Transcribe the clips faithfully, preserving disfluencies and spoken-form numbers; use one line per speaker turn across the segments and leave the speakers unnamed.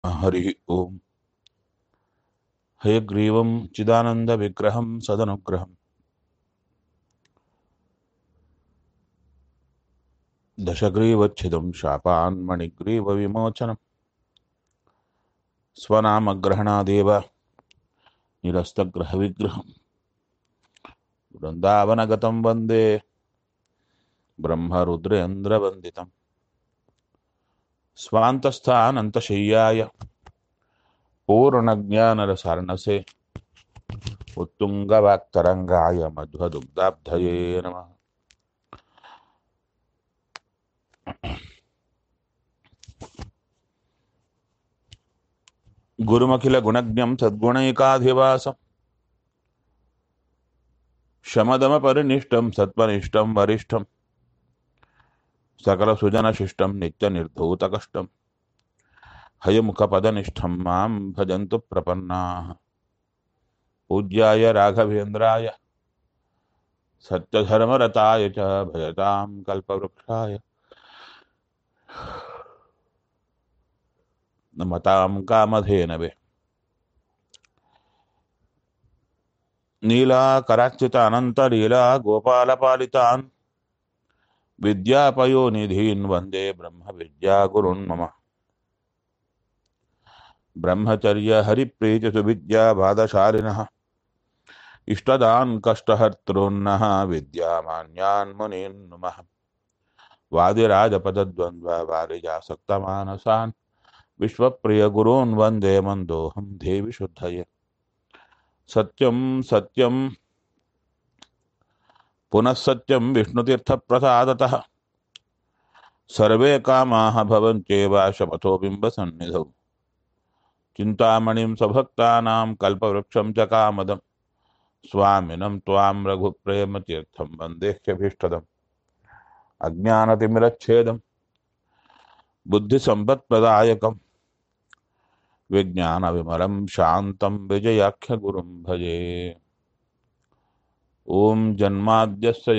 हरि ओम हयग्रीवं चिदानन्दविग्रहं सदनुग्रहं दशग्रीवच्छिदं शापान्मणिग्रीवविमोचनं स्वनामग्रहणादेव निरस्तग्रहविग्रहं वृन्दावनगतं वन्दे ब्रह्मरुद्रेन्द्रवन्दितं स्वान्तस्थानन्तशय्याय पूर्णज्ञानरसार्णसे उत्तुङ्गवाक्तरङ्गाय मध्वदुग्धाब्धये नमः। गुरुमखिलगुणज्ञं सद्गुणैकाधिवासं शमदमपरिनिष्टं सत्त्वनिष्ठं वरिष्ठं सकलसुजनशिष्टं नित्यनिर्धूतकष्टं हयमुखपदनिष्ठं मां भजन्तु प्रपन्नाः। पूज्याय राघवेन्द्राय सत्यधर्मरताय च भजतां कल्पवृक्षाय नमतां कामधेनवे। नीलाकराच्युत अनन्तलीला गोपालपालितान् विद्यापयोनिधीन् वन्दे ब्रह्मविद्यागुरुन् मम। ब्रह्मचर्य हरिप्रीतिसुविद्या बाधशालिनः इष्टदान् कष्टहर्तॄन्नः विद्यामान्यान् मुनीन् नुमः। वादिराजपदद्वन्द्ववारिजासक्तमानसान् विश्वप्रियगुरून् वन्दे मन्दोऽहं देवि शुद्धये। सत्यं सत्यं पुनः सत्यं विष्णुतीर्थप्रसादतः सर्वे कामाः भवन्त्येव शपथो बिम्बसन्निधौ। चिन्तामणिं स्वभक्तानां कल्पवृक्षं च कामदं स्वामिनं त्वां रघुप्रेमतीर्थं वन्देह्यभीष्टदम्। अज्ञानतिमिरच्छेदं बुद्धिसम्पत्प्रदायकं विज्ञानविमलं शान्तं विजयाख्यगुरुं भजे। ॐ जन्माद्यस्य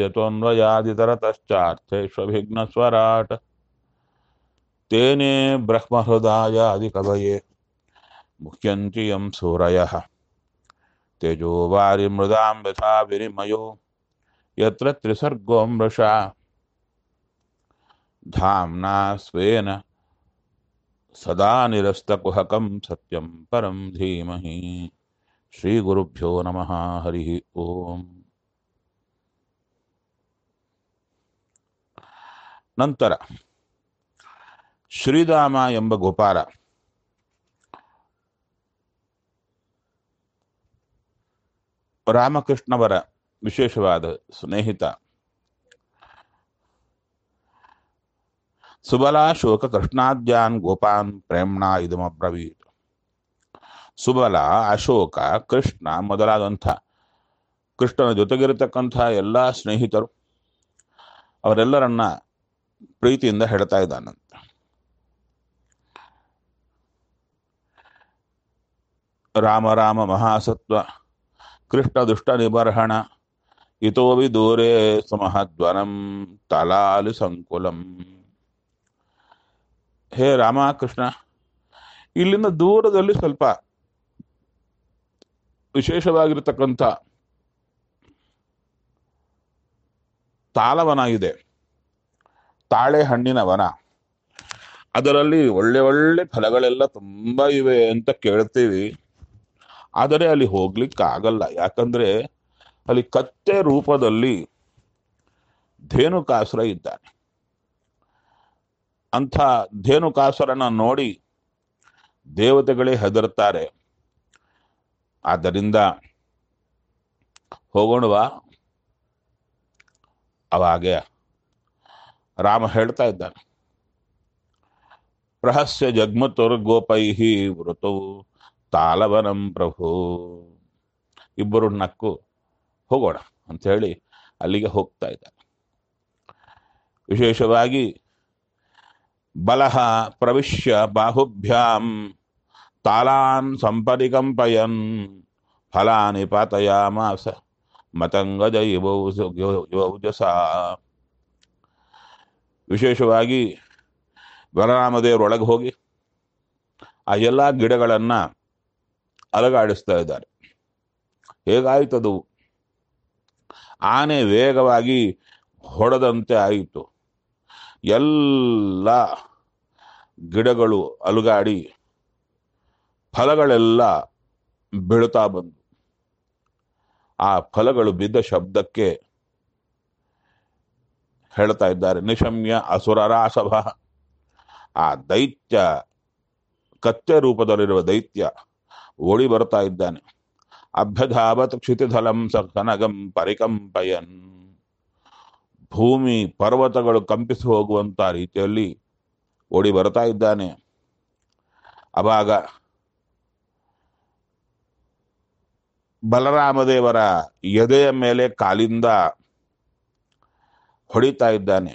यतोऽन्वयादितरतश्चार्थेष्वभिघ्नस्वराट् तेने ब्रह्महृदायादिकवये मुह्यन्ति यं सूरयः तेजो वारिमृदां यथा विनिमयो यत्र त्रिसर्गो मृषा धाम्ना स्वेन सदा निरस्तकुहकं सत्यं परं धीमहि। श्रीगुरुभ्यो नमः। हरिः ओम्। ನಂತರ ಶ್ರೀಧಾಮ ಎಂಬ ಗೋಪಾಲ ರಾಮಕೃಷ್ಣವರ ವಿಶೇಷವಾದ ಸ್ನೇಹಿತ. ಸುಬಲಾ ಶೋಕ ಕೃಷ್ಣಾದ್ಯಾನ್ ಗೋಪಾನ್ ಪ್ರೇಮ್ಣಾ ಇದಮಬ್ರವೀತ್. ಸುಬಲ, ಅಶೋಕ, ಕೃಷ್ಣ ಮೊದಲಾದಂಥ ಕೃಷ್ಣನ ಜೊತೆಗಿರತಕ್ಕಂಥ ಎಲ್ಲ ಸ್ನೇಹಿತರು ಅವರೆಲ್ಲರನ್ನ ಪ್ರೀತಿಯಿಂದ ಹೇಳ್ತಾ ಇದ್ದಾನಂತೆ. ರಾಮ ರಾಮ ಮಹಾಸತ್ವ ಕೃಷ್ಣ ದುಷ್ಟ ನಿಬರ್ಹಣ ಇತೋವಿ ದೂರೇ ಸುಮಹದ್ವನಂ ತಲಾಲಿ ಸಂಕುಲಂ. ಹೇ ರಾಮ ಕೃಷ್ಣ, ಇಲ್ಲಿಂದ ದೂರದಲ್ಲಿ ಸ್ವಲ್ಪ ವಿಶೇಷವಾಗಿರತಕ್ಕಂಥ ತಾಲವನ ಇದೆ, ತಾಳೆ ಹಣ್ಣಿನ ವನ. ಅದರಲ್ಲಿ ಒಳ್ಳೆ ಒಳ್ಳೆ ಫಲಗಳೆಲ್ಲ ತುಂಬ ಇವೆ ಅಂತ ಕೇಳ್ತೀವಿ. ಆದರೆ ಅಲ್ಲಿ ಹೋಗ್ಲಿಕ್ಕೆ ಆಗಲ್ಲ. ಯಾಕಂದ್ರೆ ಅಲ್ಲಿ ಕತ್ತೆ ರೂಪದಲ್ಲಿ ಧೇನುಕಾಸುರ ಇದ್ದಾನೆ. ಅಂಥ ಧೇನುಕಾಸುರನ ನೋಡಿ ದೇವತೆಗಳೇ ಹೆದರ್ತಾರೆ. ಆದ್ದರಿಂದ ಹೋಗೋಣವಾ. ಅವಾಗೆ ರಾಮ ಹೇಳ್ತಾ ಇದ್ದಾನೆ, ಪ್ರಹಸ್ಯ ಜಗ್ಮತುರ್ಗೋಪೈಹಿ ವೃತೌ ತಾಲವನಂ ಪ್ರಭು. ಇಬ್ಬರು ನಕ್ಕು ಹೋಗೋಣ ಅಂತ ಹೇಳಿ ಅಲ್ಲಿಗೆ ಹೋಗ್ತಾ ಇದ್ದಾನೆ. ವಿಶೇಷವಾಗಿ ಬಲಹ ಪ್ರವಿಶ್ಯ ಬಾಹುಭ್ಯಾಂ ತಾಲಾನ್ ಸಂಪರಿಕಂಪಯನ್ ಫಲಾನಿ ಪಾತಯಾಮಾಸ ಮತಂಗಜ ಯುವೌಜಸ. ವಿಶೇಷವಾಗಿ ಬಲರಾಮದೇವರೊಳಗೆ ಹೋಗಿ ಆ ಎಲ್ಲ ಗಿಡಗಳನ್ನ ಅಲಗಾಡಿಸ್ತಾ ಇದ್ದಾರೆ. ಹೇಗಾಯ್ತದು? ಆನೆ ವೇಗವಾಗಿ ಹೊಡೆದಂತೆ ಆಯಿತು. ಎಲ್ಲ ಗಿಡಗಳು ಅಲುಗಾಡಿ ಫಲಗಳೆಲ್ಲ ಬೀಳ್ತಾ ಬಂದು ಆ ಫಲಗಳು ಬಿದ್ದ ಶಬ್ದಕ್ಕೆ ಹೇಳ್ತಾ ಇದ್ದಾರೆ, ನಿಶಮ್ಯ ಅಸುರರಾಸಭ. ಆ ದೈತ್ಯ, ಕತ್ತೆ ರೂಪದಲ್ಲಿರುವ ದೈತ್ಯ ಓಡಿ ಬರ್ತಾ ಇದ್ದಾನೆ. ಅಭ್ಯಧಾವತ್ ಕ್ಷಿತಿಧಲಂ ಸಕನಗಂ ಪರಿಕಂಪಯನ್. ಭೂಮಿ ಪರ್ವತಗಳು ಕಂಪಿಸಿ ಹೋಗುವಂತ ರೀತಿಯಲ್ಲಿ ಓಡಿ ಬರ್ತಾ ಇದ್ದಾನೆ. ಅವಾಗ ಬಲರಾಮದೇವರ ಎದೆಯ ಮೇಲೆ ಕಾಲಿಂದ ಹೊಡಿತಾ ಇದ್ದಾನೆ.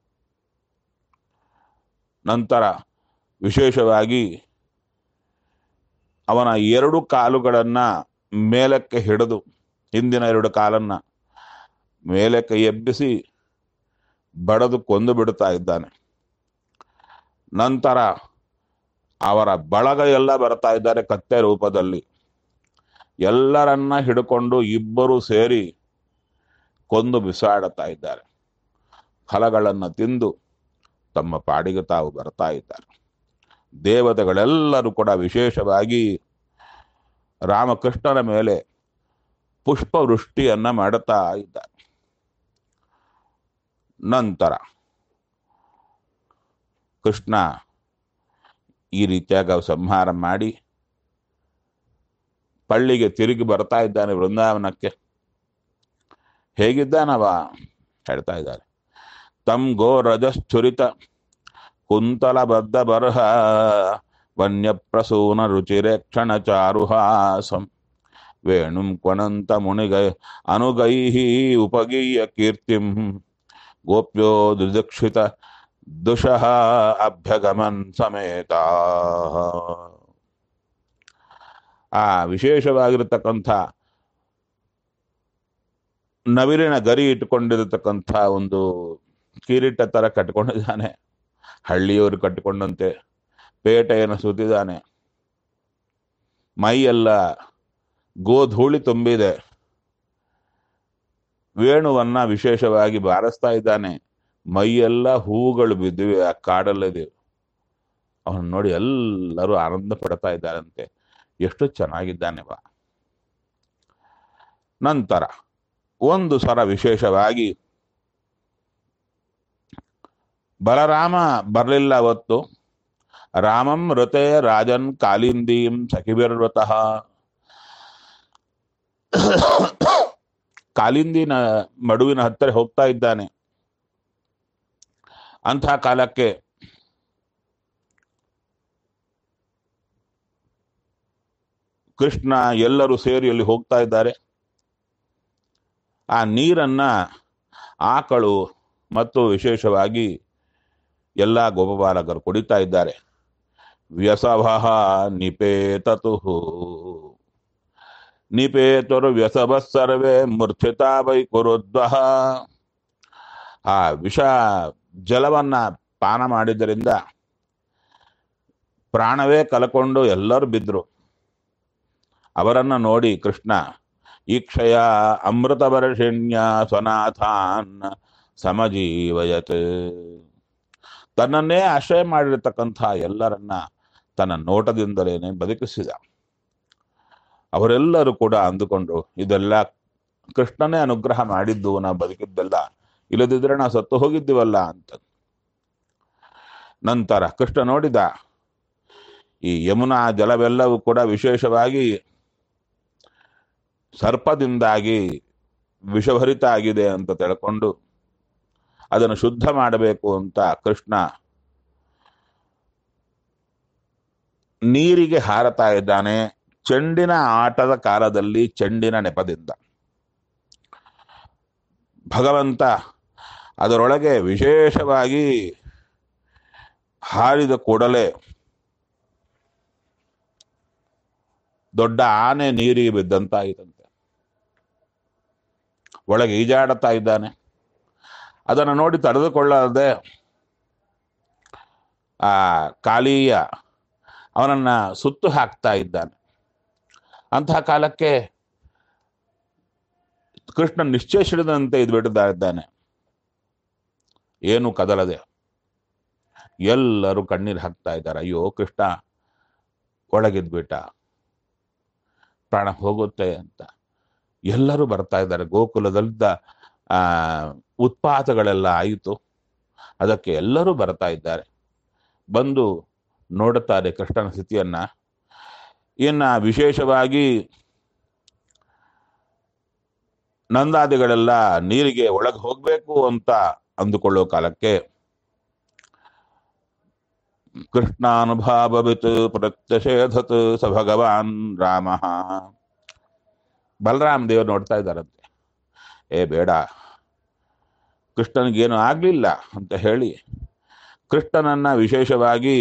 ನಂತರ ವಿಶೇಷವಾಗಿ ಅವನ ಎರಡು ಕಾಲುಗಳನ್ನ ಮೇಲಕ್ಕೆ ಹಿಡಿದು, ಹಿಂದಿನ ಎರಡು ಕಾಲನ್ನ ಮೇಲಕ್ಕೆ ಎಬ್ಬಿಸಿ ಬಡದು ಕೊಂದು ಬಿಡುತ್ತಾ ಇದ್ದಾನೆ. ನಂತರ ಅವರ ಬಳಗ ಎಲ್ಲ ಬರ್ತಾ ಇದ್ದಾರೆ ಕತ್ತೆ ರೂಪದಲ್ಲಿ. ಎಲ್ಲರನ್ನ ಹಿಡ್ಕೊಂಡು ಇಬ್ಬರು ಸೇರಿ ಕೊಂದು ಬಿಸಾಡುತ್ತಾ ಇದ್ದಾರೆ. ಫಲಗಳನ್ನು ತಿಂದು ತಮ್ಮ ಪಾಡಿಗೆ ತಾವು ಬರ್ತಾ ಇದ್ದಾರೆ. ದೇವತೆಗಳೆಲ್ಲರೂ ಕೂಡ ವಿಶೇಷವಾಗಿ ರಾಮಕೃಷ್ಣನ ಮೇಲೆ ಪುಷ್ಪವೃಷ್ಟಿಯನ್ನ ಮಾಡುತ್ತಾ ಇದ್ದಾರೆ. ನಂತರ ಕೃಷ್ಣ ಈ ರೀತಿಯಾಗಿ ಸಂಹಾರ ಮಾಡಿ ಪಳ್ಳಿಗೆ ತಿರುಗಿ ಬರ್ತಾ ಇದ್ದಾನೆ ವೃಂದಾವನಕ್ಕೆ. ಹೇಗಿದ್ದಾನವ ಹೇಳ್ತಾ ಇದ್ದಾರೆ. ತಮ್ ಗೋ ರಜಶ್ಚುರಿತ ಕುಂತಲ ಬದ್ಧ ಬರಹ ವನ್ಯಪ್ರಸೂನ ರುಚಿರೇಕ್ಷಣ ಚಾರುಹಾಸಂ ವೇಣುಂ ಕ್ವನಂತ ಮುನಿಗೈ ಅನುಗೈಹಿ ಉಪಗೀಯ ಕೀರ್ತಿಂ ಗೋಪ್ಯೋ ದುದಕ್ಷಿತ ದುಷಃ ಅಭ್ಯಗಮನ್ ಸಮೇತ. ಆ ವಿಶೇಷವಾಗಿರತಕ್ಕಂಥ ನವಿಲಿನ ಗರಿ ಇಟ್ಟುಕೊಂಡಿರತಕ್ಕಂಥ ಒಂದು ಕಿರೀಟ ತರ ಕಟ್ಕೊಂಡಿದ್ದಾನೆ. ಹಳ್ಳಿಯವರು ಕಟ್ಟಿಕೊಂಡಂತೆ ಪೇಟೆಯನ್ನು ಸುತ್ತಿದ್ದಾನೆ. ಮೈಯೆಲ್ಲ ಗೋಧೂಳಿ ತುಂಬಿದೆ. ವೇಣುವನ್ನ ವಿಶೇಷವಾಗಿ ಬಾರಿಸ್ತಾ ಇದ್ದಾನೆ. ಮೈಯೆಲ್ಲ ಹೂಗಳು ಬಿದ್ದಿವೆ ಆ ಕಾಡಲ್ಲಿದೆ. ಅವನು ನೋಡಿ ಎಲ್ಲರೂ ಆನಂದ ಪಡ್ತಾ ಇದ್ದಾರಂತೆ. ಎಷ್ಟು ಚೆನ್ನಾಗಿದ್ದಾನೆ ಬಾ. ನಂತರ ಒಂದು ಸಲ ವಿಶೇಷವಾಗಿ ಬಲರಾಮ ಬರಲಿಲ್ಲ ಅವತ್ತು. ರಾಮಂ ಋತೆ ರಾಜನ್ ಕಾಲಿಂದೀಂ ಸಖಿಭಿರ್ವತಃ. ಕಾಲಿಂದಿನ ಮಡುವಿನ ಹತ್ತಿರ ಹೋಗ್ತಾ ಇದ್ದಾನೆ. ಅಂಥ ಕಾಲಕ್ಕೆ ಕೃಷ್ಣ ಎಲ್ಲರೂ ಸೇರಿ ಅಲ್ಲಿ ಹೋಗ್ತಾ ಇದ್ದಾರೆ. ಆ ನೀರನ್ನ ಆಕಳು ಮತ್ತು ವಿಶೇಷವಾಗಿ ಎಲ್ಲ ಗೋಪಬಾಲಕರು ಕುಡಿತಾ ಇದ್ದಾರೆ. ವ್ಯಸಭ ನಿಪೇತತು ನಿಪೇತರು ವ್ಯಸಭ ಸರ್ವೇ ಮೂರ್ಛಿತಾ ವೈ ಕುರುದ್ವಃ. ಆ ವಿಷ ಜಲವನ್ನ ಪಾನ ಮಾಡಿದ್ದರಿಂದ ಪ್ರಾಣವೇ ಕಲಕೊಂಡು ಎಲ್ಲರೂ ಬಿದ್ರು. ಅವರನ್ನ ನೋಡಿ ಕೃಷ್ಣ ಈಕ್ಷಯ ಅಮೃತ ವರ್ಷಿಣ್ಯ ಸ್ವನಾಥಾನ್ ಸಮಜೀವಯತ್. ತನ್ನನ್ನೇ ಆಶ್ರಯ ಮಾಡಿರತಕ್ಕಂಥ ಎಲ್ಲರನ್ನ ತನ್ನ ನೋಟದಿಂದಲೇನೆ ಬದುಕಿಸಿದ. ಅವರೆಲ್ಲರೂ ಕೂಡ ಅಂದುಕೊಂಡು ಇದೆಲ್ಲ ಕೃಷ್ಣನೇ ಅನುಗ್ರಹ ಮಾಡಿದ್ದು, ನಾವು ಬದುಕಿದ್ದೆಲ್ಲ, ಇಲ್ಲದಿದ್ರೆ ನಾವು ಸತ್ತು ಹೋಗಿದ್ದೀವಲ್ಲ ಅಂತ. ನಂತರ ಕೃಷ್ಣ ನೋಡಿದ ಈ ಯಮುನಾ ಜಲವೆಲ್ಲವೂ ಕೂಡ ವಿಶೇಷವಾಗಿ ಸರ್ಪದಿಂದಾಗಿ ವಿಷಭರಿತ ಆಗಿದೆ ಅಂತ ತಿಳ್ಕೊಂಡು ಅದನ್ನು ಶುದ್ಧ ಮಾಡಬೇಕು ಅಂತ ಕೃಷ್ಣ ನೀರಿಗೆ ಹಾರತಾ ಇದ್ದಾನೆ. ಚೆಂಡಿನ ಆಟದ ಕಾಲದಲ್ಲಿ ಚೆಂಡಿನ ನೆಪದಿಂದ ಭಗವಂತ ಅದರೊಳಗೆ ವಿಶೇಷವಾಗಿ ಹಾರಿದ ಕೂಡಲೇ ದೊಡ್ಡ ಆನೆ ನೀರಿಗೆ ಬಿದ್ದಂತಾಯಿತಂತೆ. ಒಳಗೆ ಈಜಾಡುತ್ತಾ ಇದ್ದಾನೆ. ಅದನ್ನು ನೋಡಿ ತಡೆದುಕೊಳ್ಳದೆ ಆ ಕಾಳಿಯ ಅವನನ್ನ ಸುತ್ತು ಹಾಕ್ತಾ ಇದ್ದಾನೆ. ಅಂತಹ ಕಾಲಕ್ಕೆ ಕೃಷ್ಣ ನಿಶ್ಚಯಿಸಿದಂತೆ ಇದು ಬಿಡ್ತಾ ಇದ್ದಾನೆ, ಏನು ಕದಲದೆ. ಎಲ್ಲರೂ ಕಣ್ಣೀರು ಹಾಕ್ತಾ ಇದ್ದಾರೆ. ಅಯ್ಯೋ ಕೃಷ್ಣ ಒಳಗಿದ್ಬಿಟ್ಟ, ಪ್ರಾಣ ಹೋಗುತ್ತೆ ಅಂತ. ಎಲ್ಲರೂ ಬರ್ತಾ ಇದ್ದಾರೆ. ಗೋಕುಲದಲ್ಲಿದ್ದ ಆ ಉತ್ಪಾತಗಳೆಲ್ಲ ಆಯಿತು. ಅದಕ್ಕೆ ಎಲ್ಲರೂ ಬರ್ತಾ ಇದ್ದಾರೆ. ಬಂದು ನೋಡುತ್ತಾರೆ ಕೃಷ್ಣನ ಸ್ಥಿತಿಯನ್ನ. ಇನ್ನ ವಿಶೇಷವಾಗಿ ನಂದಾದಿಗಳೆಲ್ಲ ನೀರಿಗೆ ಒಳಗೆ ಹೋಗ್ಬೇಕು ಅಂತ ಅಂದುಕೊಳ್ಳೋ ಕಾಲಕ್ಕೆ ಕೃಷ್ಣಾನುಭಾವವಿತ್ ಪ್ರತ್ಯಷೇಧತ್ ಸ ಭಗವಾನ್ ರಾಮ. ಬಲರಾಮ ದೇವರು ನೋಡ್ತಾ ಇದ್ದಾರಂತೆ. ಏ ಬೇಡ, ಕೃಷ್ಣನಿಗೇನು ಆಗ್ಲಿಲ್ಲ ಅಂತ ಹೇಳಿ ಕೃಷ್ಣನನ್ನ ವಿಶೇಷವಾಗಿ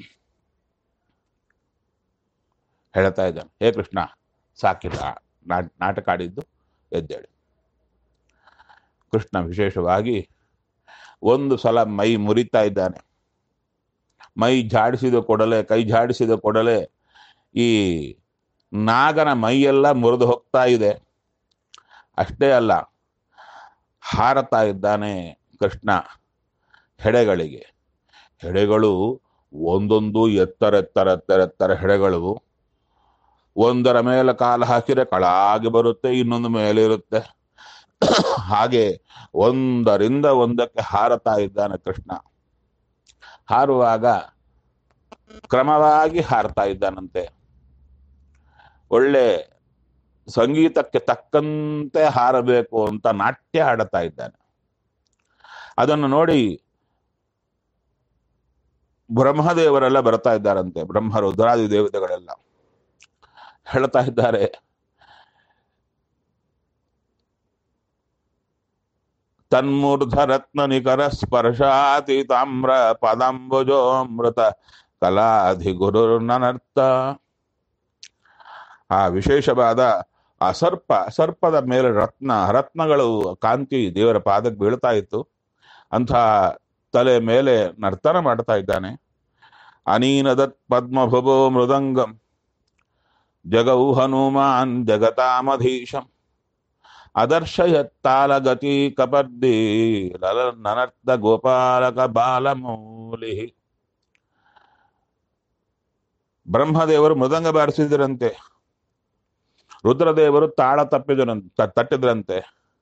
ಹೇಳ್ತಾ ಇದ್ದಾನೆ. ಹೇ ಕೃಷ್ಣ, ಸಾಕಿಲ್ಲ ನಾಟಕ ಆಡಿದ್ದು, ಎದ್ದೇಳಿ. ಕೃಷ್ಣ ವಿಶೇಷವಾಗಿ ಒಂದು ಸಲ ಮೈ ಮುರಿತಾ ಇದ್ದಾನೆ. ಮೈ ಜಾಡಿಸಿದ ಕೂಡಲೇ, ಕೈ ಜಾಡಿಸಿದ ಕೂಡಲೇ ಈ ನಾಗನ ಮೈಯೆಲ್ಲ ಮುರಿದು ಹೋಗ್ತಾ ಇದೆ. ಅಷ್ಟೇ ಅಲ್ಲ, ಹಾರತಾ ಇದ್ದಾನೆ ಕೃಷ್ಣ ಹೆಡೆಗಳಿಗೆ. ಹೆಡೆಗಳು ಒಂದೊಂದು ಎತ್ತರ ಎತ್ತರ ಎತ್ತರ ಎತ್ತರ ಹೆಡೆಗಳು. ಒಂದರ ಮೇಲೆ ಕಾಲು ಹಾಕಿದ್ರೆ ಕಳಾಗಿ ಬರುತ್ತೆ, ಇನ್ನೊಂದು ಮೇಲೆ ಇರುತ್ತೆ. ಹಾಗೆ ಒಂದರಿಂದ ಒಂದಕ್ಕೆ ಹಾರತಾ ಇದ್ದಾನೆ ಕೃಷ್ಣ. ಹಾರುವಾಗ ಕ್ರಮವಾಗಿ ಹಾರತಾ ಇದ್ದಾನಂತೆ. ಒಳ್ಳೆ ಸಂಗೀತಕ್ಕೆ ತಕ್ಕಂತೆ ಹಾರಬೇಕು ಅಂತ ನಾಟ್ಯ ಆಡುತ್ತಾ ಇದ್ದಾನೆ. ಅದನ್ನು ನೋಡಿ ಬ್ರಹ್ಮದೇವರೆಲ್ಲ ಬರ್ತಾ ಇದ್ದಾರಂತೆ. ಬ್ರಹ್ಮ ರುದ್ರಾದಿ ದೇವತೆಗಳೆಲ್ಲ ಹೇಳ್ತಾ ಇದ್ದಾರೆ, ತನ್ಮೂರ್ಧ ರತ್ನ ನಿಕರ ಸ್ಪರ್ಶಾತಿ ತಾಮ್ರ ಪದಾಂಬುಜೋಮೃತ ಕಲಾಧಿ ಗುರು ನನರ್ಥ. ಆ ವಿಶೇಷವಾದ ಆ ಸರ್ಪ, ಸರ್ಪದ ಮೇಲೆ ರತ್ನ, ರತ್ನಗಳು ಕಾಂತಿ ದೇವರ ಪಾದಕ್ಕೆ ಬೀಳ್ತಾ ಇತ್ತು. ಅಂಥ ತಲೆ ಮೇಲೆ ನರ್ತನ ಮಾಡ್ತಾ ಇದ್ದಾನೆ. ಅನೀನದತ್ ಪದ್ಮಭುವೋ ಮೃದಂಗಂ ಜಗೌ ಹನುಮಾನ್ ಜಗತಾಮಧೀಶಂ ಅದರ್ಶಯತ್ತಾಲಗತಿ ಕಪರ್ದಿ ನನರ್ಥ ಗೋಪಾಲಕ ಬಾಲಮೂಲಿ. ಬ್ರಹ್ಮದೇವರು ಮೃದಂಗ ಬಾರಿಸಿದ್ರಂತೆ, ರುದ್ರದೇವರು ತಾಳ ತಪ್ಪಿದ್ರಂತೆ ತಟ್ಟಿದ್ರಂತೆ,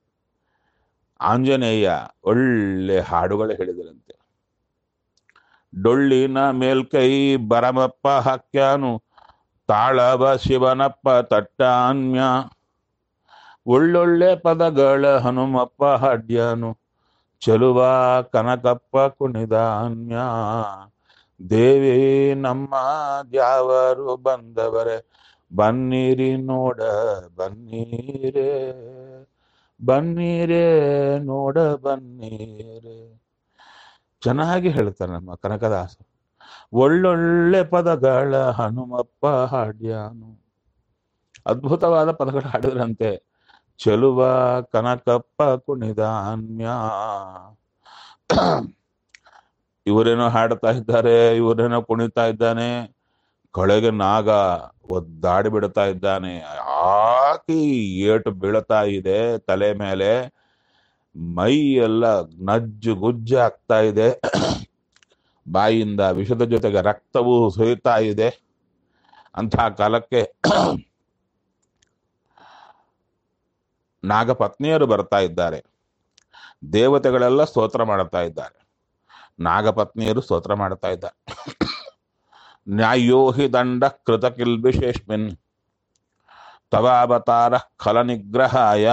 ಆಂಜನೇಯ ಒಳ್ಳೆ ಹಾಡುಗಳು ಹೇಳಿದರಂತೆ. ಡೊಳ್ಳಿನ ಮೇಲ್ಕೈ ಬರಮಪ್ಪ ಹಾಕ್ಯಾನು ತಾಳವ ಶಿವನಪ್ಪ ತಟ್ಟಾನ್ಯ ಒಳ್ಳೊಳ್ಳೆ ಪದಗಳ ಹನುಮಪ್ಪ ಹಾಡ್ಯಾನು ಚೆಲುವ ಕನಕಪ್ಪ ಕುಣಿದಾನ್ಯ. ದೇವಿ ನಮ್ಮ ದ್ಯಾವರು ಬಂದವರೇ ಬನ್ನೀರಿ ನೋಡ ಬನ್ನೀರೇ ಬನ್ನೀರೇ ನೋಡ ಬನ್ನೀರೇ. ಚೆನ್ನಾಗಿ ಹೇಳ್ತಾರೆ ನಮ್ಮ ಕನಕದಾಸ. ಒಳ್ಳೊಳ್ಳೆ ಪದಗಳ ಹನುಮಪ್ಪ ಹಾಡ್ಯಾನು. ಅದ್ಭುತವಾದ ಪದಗಳು ಹಾಡಿದ್ರಂತೆ. ಚೆಲುವ ಕನಕಪ್ಪ ಕುಣಿದಾನ್ಯ. ಇವರೇನೋ ಹಾಡ್ತಾ ಇದ್ದಾರೆ, ಇವರೇನೋ ಕುಣಿತಾ ಇದ್ದಾನೆ. ಕಳೆಗೆ ನಾಗ ಒದ್ದಾಡಿ ಬಿಡ್ತಾ ಇದ್ದಾನೆ. ಆಕಿ ಏಟು ಬೀಳ್ತಾ ಇದೆ ತಲೆ ಮೇಲೆ. ಮೈ ಎಲ್ಲ ನಜ್ಜು ಗುಜ್ಜು ಆಗ್ತಾ ಇದೆ. ಬಾಯಿಯಿಂದ ವಿಷದ ಜೊತೆಗೆ ರಕ್ತವೂ ಸುರಿತಾ ಇದೆ. ಅಂಥ ಕಾಲಕ್ಕೆ ನಾಗಪತ್ನಿಯರು ಬರ್ತಾ ಇದ್ದಾರೆ. ದೇವತೆಗಳೆಲ್ಲ ಸ್ತೋತ್ರ ಮಾಡ್ತಾ ಇದ್ದಾರೆ, ನಾಗಪತ್ನಿಯರು ಸ್ತೋತ್ರ ಮಾಡ್ತಾ ಇದ್ದಾರೆ. ನ್ಯಾಯೋ ಹಿ ದಂಡ ಕೃತ ಕಿಲ್ಬಿಷೇಷ್ಮಿನ್ ತವಾವತಾರ ಖಲ ನಿಗ್ರಹಾಯ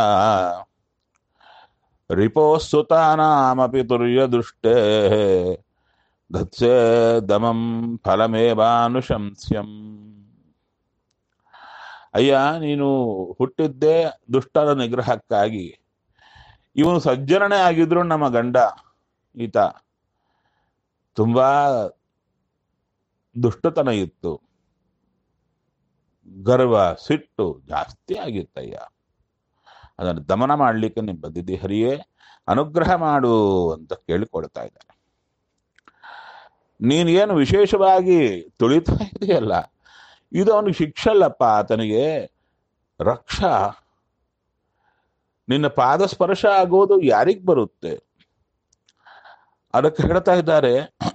ರಿಪೋಸ್ತುತಾನಾಮಪಿ ತುರ್ಯ ದೃಷ್ಟೇ ಧತ್ಸೇ ದಮಂ ಫಲಮೇವಾನುಶಂಸ್ಯಂ. ಅಯ್ಯ, ನೀನು ಹುಟ್ಟಿದ್ದೇ ದುಷ್ಟರ ನಿಗ್ರಹಕ್ಕಾಗಿ. ಇವನು ಸಜ್ಜನನೇ ಆಗಿದ್ರು ನಮ್ಮ ಗಂಡ ಈತ ತುಂಬಾ ದುಷ್ಟತನ ಇತ್ತು, ಗರ್ವ ಸಿಟ್ಟು ಜಾಸ್ತಿ ಆಗಿತ್ತಯ್ಯ. ಅದನ್ನು ದಮನ ಮಾಡಲಿಕ್ಕೆ ನೀವು ಬಂದಿದ್ದಿ ಹರಿಯೇ, ಅನುಗ್ರಹ ಮಾಡು ಅಂತ ಕೇಳಿಕೊಳ್ತಾ ಇದ್ದಾನೆ. ನೀನು ಏನು ವಿಶೇಷವಾಗಿ ತುಳಿತಾ ಇದೆಯಲ್ಲ, ಇದು ಅವನಿಗೆ ಶಿಕ್ಷಲ್ಲಪ್ಪ, ಆತನಿಗೆ ರಕ್ಷಾ. ನಿನ್ನ ಪಾದ ಸ್ಪರ್ಶ ಆಗೋದು ಯಾರಿಗ್ ಬರುತ್ತೆ? ಅದಕ್ಕೆ ಹೇಳ್ತಾ ಇದ್ದಾರೆ,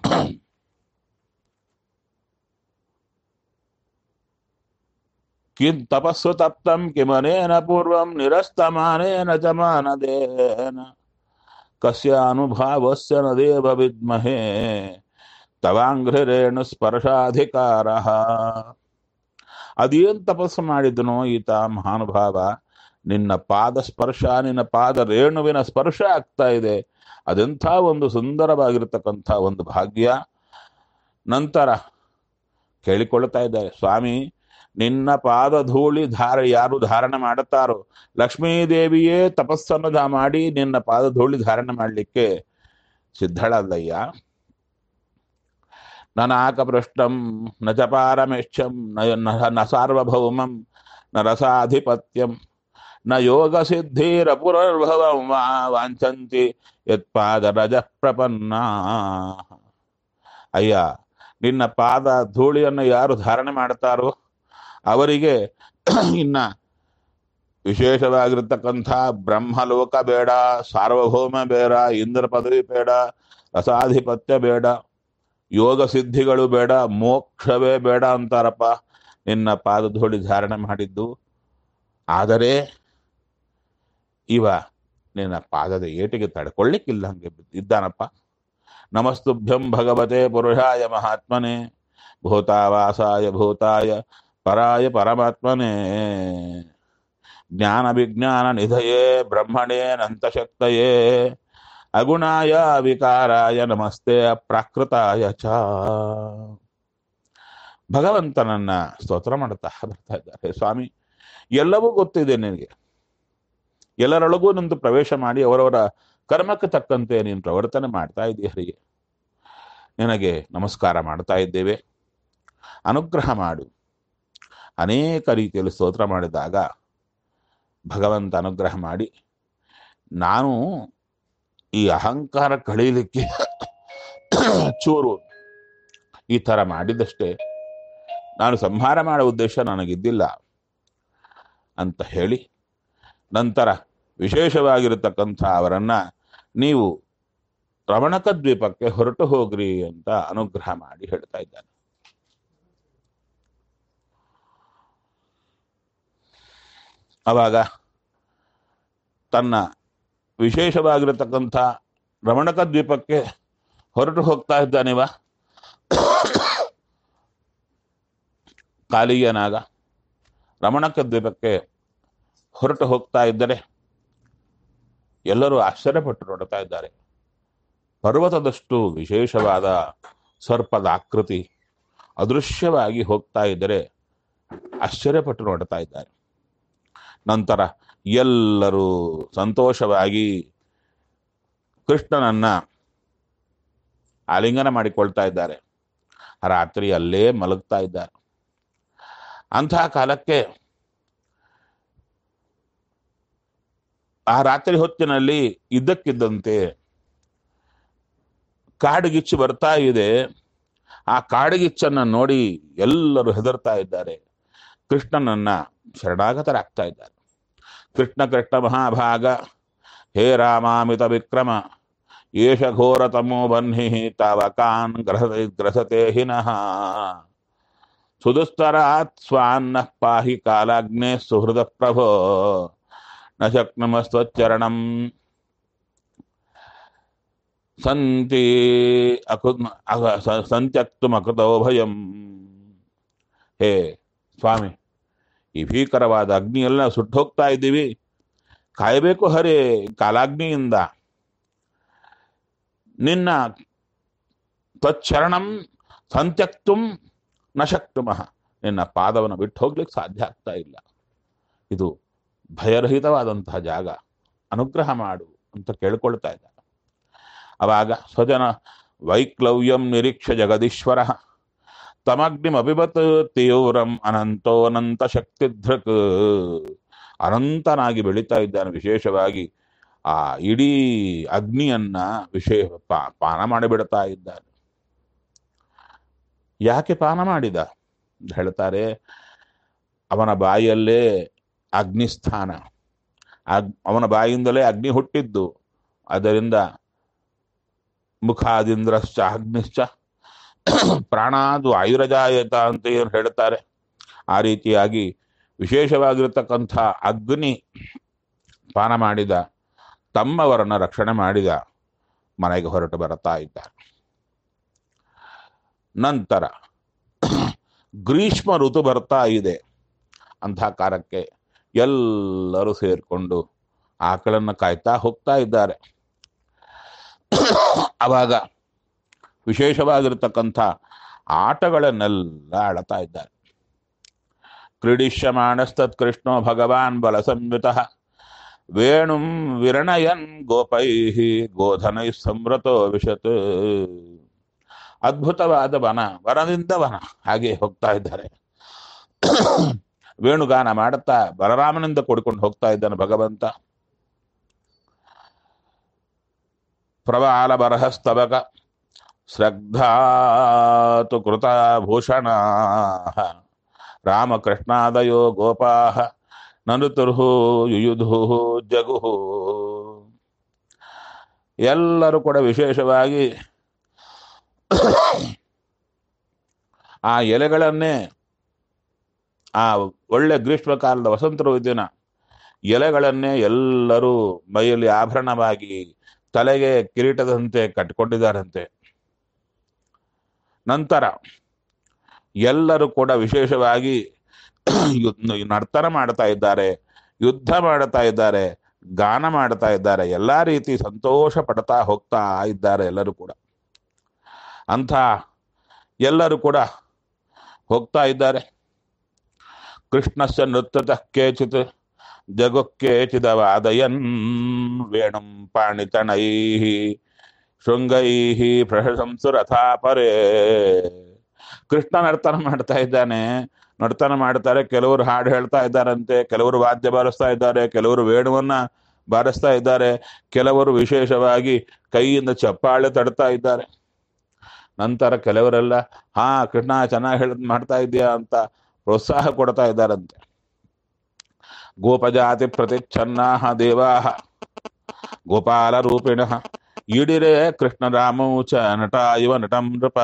ಕಿಂ ತಪಸ್ಸು ತಪ್ತಂ ಕಿಮನೇನ ಪೂರ್ವಂ ನಿರಸ್ತಮಾನೇನ ಚ ಮಾನದೇನ ಕಸ್ಯ ಅನುಭಾವಸ್ಯ ನ ದೇವ ವಿದ್ಮಹೇ ತವಾಂಘ್ರಿರೇಣು ಸ್ಪರ್ಶಾಧಿಕಾರ. ಅದೇನ್ ತಪಸ್ಸು ಮಾಡಿದನೋ ಈತ ಮಹಾನುಭಾವ, ನಿನ್ನ ಪಾದ ಸ್ಪರ್ಶ, ನಿನ್ನ ಪಾದ ರೇಣುವಿನ ಸ್ಪರ್ಶ ಆಗ್ತಾ ಇದೆ. ಅದೆಂಥ ಒಂದು ಸುಂದರವಾಗಿರ್ತಕ್ಕಂಥ ಒಂದು ಭಾಗ್ಯ. ನಂತರ ಕೇಳಿಕೊಳ್ತಾ ಇದ್ದಾರೆ, ಸ್ವಾಮಿ ನಿನ್ನ ಪಾದ ಧೂಳಿ ಧಾರ ಯಾರು ಧಾರಣೆ ಮಾಡುತ್ತಾರೋ, ಲಕ್ಷ್ಮೀದೇವಿಯೇ ತಪಸ್ಸನ್ನು ಧಾ ಮಾಡಿ ನಿನ್ನ ಪಾದ ಧೂಳಿ ಧಾರಣೆ ಮಾಡಲಿಕ್ಕೆ ಸಿದ್ಧಳಲ್ಲಯ್ಯ. ನನಾಕ ಪೃಷ್ಟಂ ನ ಚ ಪಾರಮೇಶ್ಯಂ ನ ಸಾರ್ವಭೌಮಂ ನ ರಸಾಧಿಪತ್ಯಂ ನ ಯೋಗ ಸಿದ್ಧಿರ ಪುನರ್ಭವಂ ವಾ ವಾಂಛಂತಿ ಯತ್ಪಾದ ರಜ ಪ್ರಪನ್ನ. ಅಯ್ಯ, ನಿನ್ನ ಪಾದ ಧೂಳಿಯನ್ನು ಯಾರು ಧಾರಣೆ ಮಾಡ್ತಾರೋ ಅವರಿಗೆ ಇನ್ನ ವಿಶೇಷವಾಗಿರ್ತಕ್ಕಂಥ ಬ್ರಹ್ಮಲೋಕ ಬೇಡ, ಸಾರ್ವಭೌಮ ಬೇಡ, ಇಂದ್ರ ಪದವಿ ಬೇಡ, ರಸಾಧಿಪತ್ಯ ಬೇಡ, ಯೋಗ ಸಿದ್ಧಿಗಳು ಬೇಡ, ಮೋಕ್ಷವೇ ಬೇಡ ಅಂತಾರಪ್ಪ ನಿನ್ನ ಪಾದಧೂಳಿ ಧಾರಣೆ ಮಾಡಿದ್ದು. ಆದರೆ ಇವ ನಿನ್ನ ಪಾದದ ಏಟಿಗೆ ತಡ್ಕೊಳ್ಳಿಕ್ಕಿಲ್ಲ, ಹಂಗೆ ಇದ್ದಾನಪ್ಪ. ನಮಸ್ತುಭ್ಯಂ ಭಗವತೆ ಪುರುಷಾಯ ಮಹಾತ್ಮನೆ ಭೂತಾವಾಸಾಯ ಭೂತಾಯ ಪರಾಯ ಪರಮಾತ್ಮನೇ ಜ್ಞಾನ ವಿಜ್ಞಾನ ನಿಧಯೇ ಬ್ರಹ್ಮಣೇ ನಂತಶಕ್ತಯೇ ಅಗುಣಾಯ ವಿಕಾರಾಯ ನಮಸ್ತೆ ಅಪ್ರಾಕೃತಾಯ ಚ. ಭಗವಂತನನ್ನ ಸ್ತೋತ್ರ ಮಾಡುತ್ತಾ ಬರ್ತಾ ಇದ್ದಾರೆ. ಸ್ವಾಮಿ, ಎಲ್ಲವೂ ಗೊತ್ತಿದೆ ನಿನಗೆ, ಎಲ್ಲರೊಳಗೂ ನಿಂತು ಪ್ರವೇಶ ಮಾಡಿ ಅವರವರ ಕರ್ಮಕ್ಕೆ ತಕ್ಕಂತೆ ನೀನು ಪ್ರವರ್ತನೆ ಮಾಡ್ತಾ ಇದ್ದೀಯ. ಹರಿಗೆ ನಿನಗೆ ನಮಸ್ಕಾರ ಮಾಡ್ತಾ ಇದ್ದೇವೆ, ಅನುಗ್ರಹ ಮಾಡು. ಅನೇಕ ರೀತಿಯಲ್ಲಿ ಸ್ತೋತ್ರ ಮಾಡಿದಾಗ ಭಗವಂತ ಅನುಗ್ರಹ ಮಾಡಿ, ನಾನು ಈ ಅಹಂಕಾರ ಕಳೀಲಿಕ್ಕೆ ಚೂರು ಈ ಥರ ಮಾಡಿದಷ್ಟೇ, ನಾನು ಸಂಹಾರ ಮಾಡೋ ಉದ್ದೇಶ ನನಗಿದ್ದಿಲ್ಲ ಅಂತ ಹೇಳಿ, ನಂತರ ವಿಶೇಷವಾಗಿರತಕ್ಕಂಥ ಅವರನ್ನ ನೀವು ರಮಣಕ ದ್ವೀಪಕ್ಕೆ ಹೊರಟು ಹೋಗ್ರಿ ಅಂತ ಅನುಗ್ರಹ ಮಾಡಿ ಹೇಳ್ತಾ ಇದ್ದಾನೆ. ಅವಾಗ ತನ್ನ ವಿಶೇಷವಾಗಿರತಕ್ಕಂಥ ರಮಣಕ ದ್ವೀಪಕ್ಕೆ ಹೊರಟು ಹೋಗ್ತಾ ಇದ್ದಾನಿವ ಕಾಲಿಯನಾಗ. ರಮಣಕ ದ್ವೀಪಕ್ಕೆ ಹೊರಟು ಹೋಗ್ತಾ ಇದ್ದರೆ ಎಲ್ಲರೂ ಆಶ್ಚರ್ಯಪಟ್ಟು ನೋಡ್ತಾ ಇದ್ದಾರೆ. ಪರ್ವತದಷ್ಟು ವಿಶೇಷವಾದ ಸರ್ಪದ ಆಕೃತಿ ಅದೃಶ್ಯವಾಗಿ ಹೋಗ್ತಾ ಇದ್ದರೆ ಆಶ್ಚರ್ಯಪಟ್ಟು ನೋಡ್ತಾ ಇದ್ದಾರೆ. ನಂತರ ಎಲ್ಲರೂ ಸಂತೋಷವಾಗಿ ಕೃಷ್ಣನನ್ನ ಆಲಿಂಗನ ಮಾಡಿಕೊಳ್ತಾ ಇದ್ದಾರೆ. ರಾತ್ರಿ ಅಲ್ಲೇ ಮಲಗ್ತಾ ಇದ್ದಾರೆ. ಅಂತಹ ಕಾಲಕ್ಕೆ ಆ ರಾತ್ರಿ ಹೊತ್ತಿನಲ್ಲಿ ಇದ್ದಕ್ಕಿದ್ದಂತೆ ಕಾಡುಗಿಚ್ಚು ಬರ್ತಾ ಇದೆ. ಆ ಕಾಡುಗಿಚ್ಚನ್ನ ನೋಡಿ ಎಲ್ಲರೂ ಹೆದರ್ತಾ ಇದ್ದಾರೆ. ಕೃಷ್ಣನನ್ನ ಶರಣಾಗತರಾಗ್ತಾ ಇದ್ದಾರೆ. ಕೃಷ್ಣ ಕೃಷ್ಣ ಮಹಾಭಾಗ ಹೇ ರಾಮಾಮಿತ ವಿಕ್ರಮ ಏಷ ಘೋರ ತಮೋ ಬನ್ಹಿ ತಾವಕಾನ್ ಗ್ರಹತೆ ಗ್ರಸತೆ ಹಿನಃ ಸುದುಸ್ತರಾತ್ ಸ್ವಾನ್ನ ಪಾಹಿ ಕಾಲಾಗ್ನೇ ಸುಹೃದ ಪ್ರಭೋ ನ ಶಕ್ನುಮಸ್ತ್ವಚ್ಚರಣಂ ಸಂತಿ ಅಕು ಸಂತ್ಯಕ್ತುಮಕೃತೋ ಭಯಂ. ಹೇ ಸ್ವಾಮಿ, ಈ ಭೀಕರವಾದ ಅಗ್ನಿಯೆಲ್ಲ ಸುಟ್ಟು ಹೋಗ್ತಾ ಇದ್ದೀವಿ, ಕಾಯಬೇಕು ಹರೇ ಕಾಲಾಗ್ನಿಯಿಂದ. ನಿನ್ನ ತ್ವಚ್ಚರಣಂ ಸಂತ್ಯಕ್ತುಂ ನ ಶಕ್ನುಮಃ, ನಿನ್ನ ಪಾದವನ್ನು ಬಿಟ್ಟು ಹೋಗ್ಲಿಕ್ಕೆ ಸಾಧ್ಯ ಆಗ್ತಾ ಇಲ್ಲ. ಇದು ಭಯರಹಿತವಾದಂತಹ ಜಾಗ, ಅನುಗ್ರಹ ಮಾಡು ಅಂತ ಕೇಳ್ಕೊಳ್ತಾ ಇದ್ದ. ಅವಾಗ ಸ್ವಜನ ವೈಕ್ಲವ್ಯಂ ನಿರೀಕ್ಷ ಜಗದೀಶ್ವರ ತಮಗ್ನಿಮಪಿಬತ್ ತೀವ್ರಂ ಅನಂತೋನಂತ ಶಕ್ತಿಧೃಕ್. ಅನಂತನಾಗಿ ಬೆಳೀತಾ ಇದ್ದಾನೆ. ವಿಶೇಷವಾಗಿ ಆ ಇಡೀ ಅಗ್ನಿಯನ್ನ ವಿಶೇಷ ಪಾ ಪಾನ ಮಾಡಿಬಿಡ್ತಾ ಇದ್ದಾನೆ. ಯಾಕೆ ಪಾನ ಮಾಡಿದ ಅಂತ ಹೇಳ್ತಾರೆ. ಅವನ ಬಾಯಲ್ಲೇ ಅಗ್ನಿಸ್ಥಾನ, ಅಗ್ ಅವನ ಬಾಯಿಂದಲೇ ಅಗ್ನಿ ಹುಟ್ಟಿದ್ದು. ಅದರಿಂದ ಮುಖಾದಿಂದ್ರಶ್ಚ ಅಗ್ನಿಶ್ಚ ಪ್ರಾಣಾದು ಆಯುರಜಾಯತ ಅಂತ ಏನು ಹೇಳ್ತಾರೆ. ಆ ರೀತಿಯಾಗಿ ವಿಶೇಷವಾಗಿರತಕ್ಕಂಥ ಅಗ್ನಿ ಪಾನ ಮಾಡಿದ, ತಮ್ಮವರನ್ನ ರಕ್ಷಣೆ ಮಾಡಿದ, ಮನೆಗೆ ಹೊರಟು ಬರುತ್ತಾ ಇದ್ದಾರೆ. ನಂತರ ಗ್ರೀಷ್ಮ ಋತು ಬರ್ತಾ ಇದೆ. ಅಂಥ ಕಾಲಕ್ಕೆ ಎಲ್ಲರೂ ಸೇರಿಕೊಂಡು ಆಕಳನ್ನು ಕಾಯ್ತಾ ಹೋಗ್ತಾ ಇದ್ದಾರೆ. ಅವಾಗ ವಿಶೇಷವಾಗಿರತಕ್ಕಂಥ ಆಟಗಳನ್ನೆಲ್ಲ ಆಡ್ತಾ ಇದ್ದಾರೆ. ಕ್ರೀಡಿಷ್ಯಮಾಣಸ್ತತ್ ಕೃಷ್ಣೋ ಭಗವಾನ್ ಬಲ ಸಂಯುತಃ ವೇಣುಂ ವಿರಣಯನ್ ಗೋಪೈ ಗೋಧನೈ ಸಂವ್ರತೋ ವಿಶತ್. ಅದ್ಭುತವಾದ ವನ, ವನದಿಂದ ವನ ಹಾಗೆ ಹೋಗ್ತಾ ಇದ್ದಾರೆ. ವೇಣುಗಾನ ಮಾಡುತ್ತಾ ಬಲರಾಮನಿಂದ ಕೂಡಿಕೊಂಡು ಹೋಗ್ತಾ ಇದ್ದಾನೆ ಭಗವಂತ. ಪ್ರವಾಲ ಬರಹಸ್ತವಕ ಶ್ರದ್ಧಾತು ಕೃತ ಭೂಷಣ ರಾಮಕೃಷ್ಣಾದಯೋ ಗೋಪಾ ನನುತುರ್ಹು ಯುಯುಧು ಜಗುಹು. ಎಲ್ಲರೂ ಕೂಡ ವಿಶೇಷವಾಗಿ ಆ ಎಲೆಗಳನ್ನೇ, ಆ ಒಳ್ಳೆ ಗ್ರೀಷ್ಮ ಕಾಲದ ವಸಂತ ಋತುವಿನ ಎಲೆಗಳನ್ನೇ ಎಲ್ಲರೂ ಮೈಯಲ್ಲಿ ಆಭರಣವಾಗಿ ತಲೆಗೆ ಕಿರೀಟದಂತೆ ಕಟ್ಟಿಕೊಂಡಿದ್ದಾರಂತೆ. ನಂತರ ಎಲ್ಲರೂ ಕೂಡ ವಿಶೇಷವಾಗಿ ನರ್ತನ ಮಾಡ್ತಾ ಇದ್ದಾರೆ, ಯುದ್ಧ ಮಾಡ್ತಾ ಇದ್ದಾರೆ, ಗಾನ ಮಾಡ್ತಾ ಇದ್ದಾರೆ, ಎಲ್ಲ ರೀತಿ ಸಂತೋಷ ಪಡ್ತಾ ಹೋಗ್ತಾ ಇದ್ದಾರೆ ಎಲ್ಲರೂ ಕೂಡ. ಅಂಥ ಎಲ್ಲರೂ ಕೂಡ ಹೋಗ್ತಾ ಇದ್ದಾರೆ. ಕೃಷ್ಣಸ್ಯ ನೃತ್ಯತಃ ಕೇಚಿತ್ ಜಗುಕ್ಕೇಚಿದವಾದಯನ್ ವೇಣುಂ ಪಾಣಿತನೈ ಶೃಂಗೈ ಪ್ರಶಂಸು ರಥಾಪರೇ. ಕೃಷ್ಣ ನರ್ತನ ಮಾಡ್ತಾ ಇದ್ದಾನೆ, ನರ್ತನ ಮಾಡ್ತಾರೆ. ಕೆಲವರು ಹಾಡು ಹೇಳ್ತಾ ಇದ್ದಾರಂತೆ, ಕೆಲವರು ವಾದ್ಯ ಬಾರಿಸ್ತಾ ಇದ್ದಾರೆ, ಕೆಲವರು ವೇಣುವನ್ನ ಬಾರಿಸ್ತಾ ಇದ್ದಾರೆ, ಕೆಲವರು ವಿಶೇಷವಾಗಿ ಕೈಯಿಂದ ಚಪ್ಪಾಳೆ ತಡ್ತಾ ಇದ್ದಾರೆ. ನಂತರ ಕೆಲವರೆಲ್ಲ ಹಾ ಕೃಷ್ಣ ಚೆನ್ನಾಗಿ ಹೇಳ ಮಾಡ್ತಾ ಇದೆಯಾ ಅಂತ ಪ್ರೋತ್ಸಾಹ ಕೊಡ್ತಾ ಇದ್ದಾರಂತೆ. ಗೋಪಜಾತಿ ಪ್ರತಿಚ್ಛನ್ನಾ ದೇವಾ ಗೋಪಾಲ ರೂಪಿಣ ಈಡಿರೆ ಕೃಷ್ಣ ರಾಮೌಚ ನಟ ಇವ ನಟಂ ನೃಪ.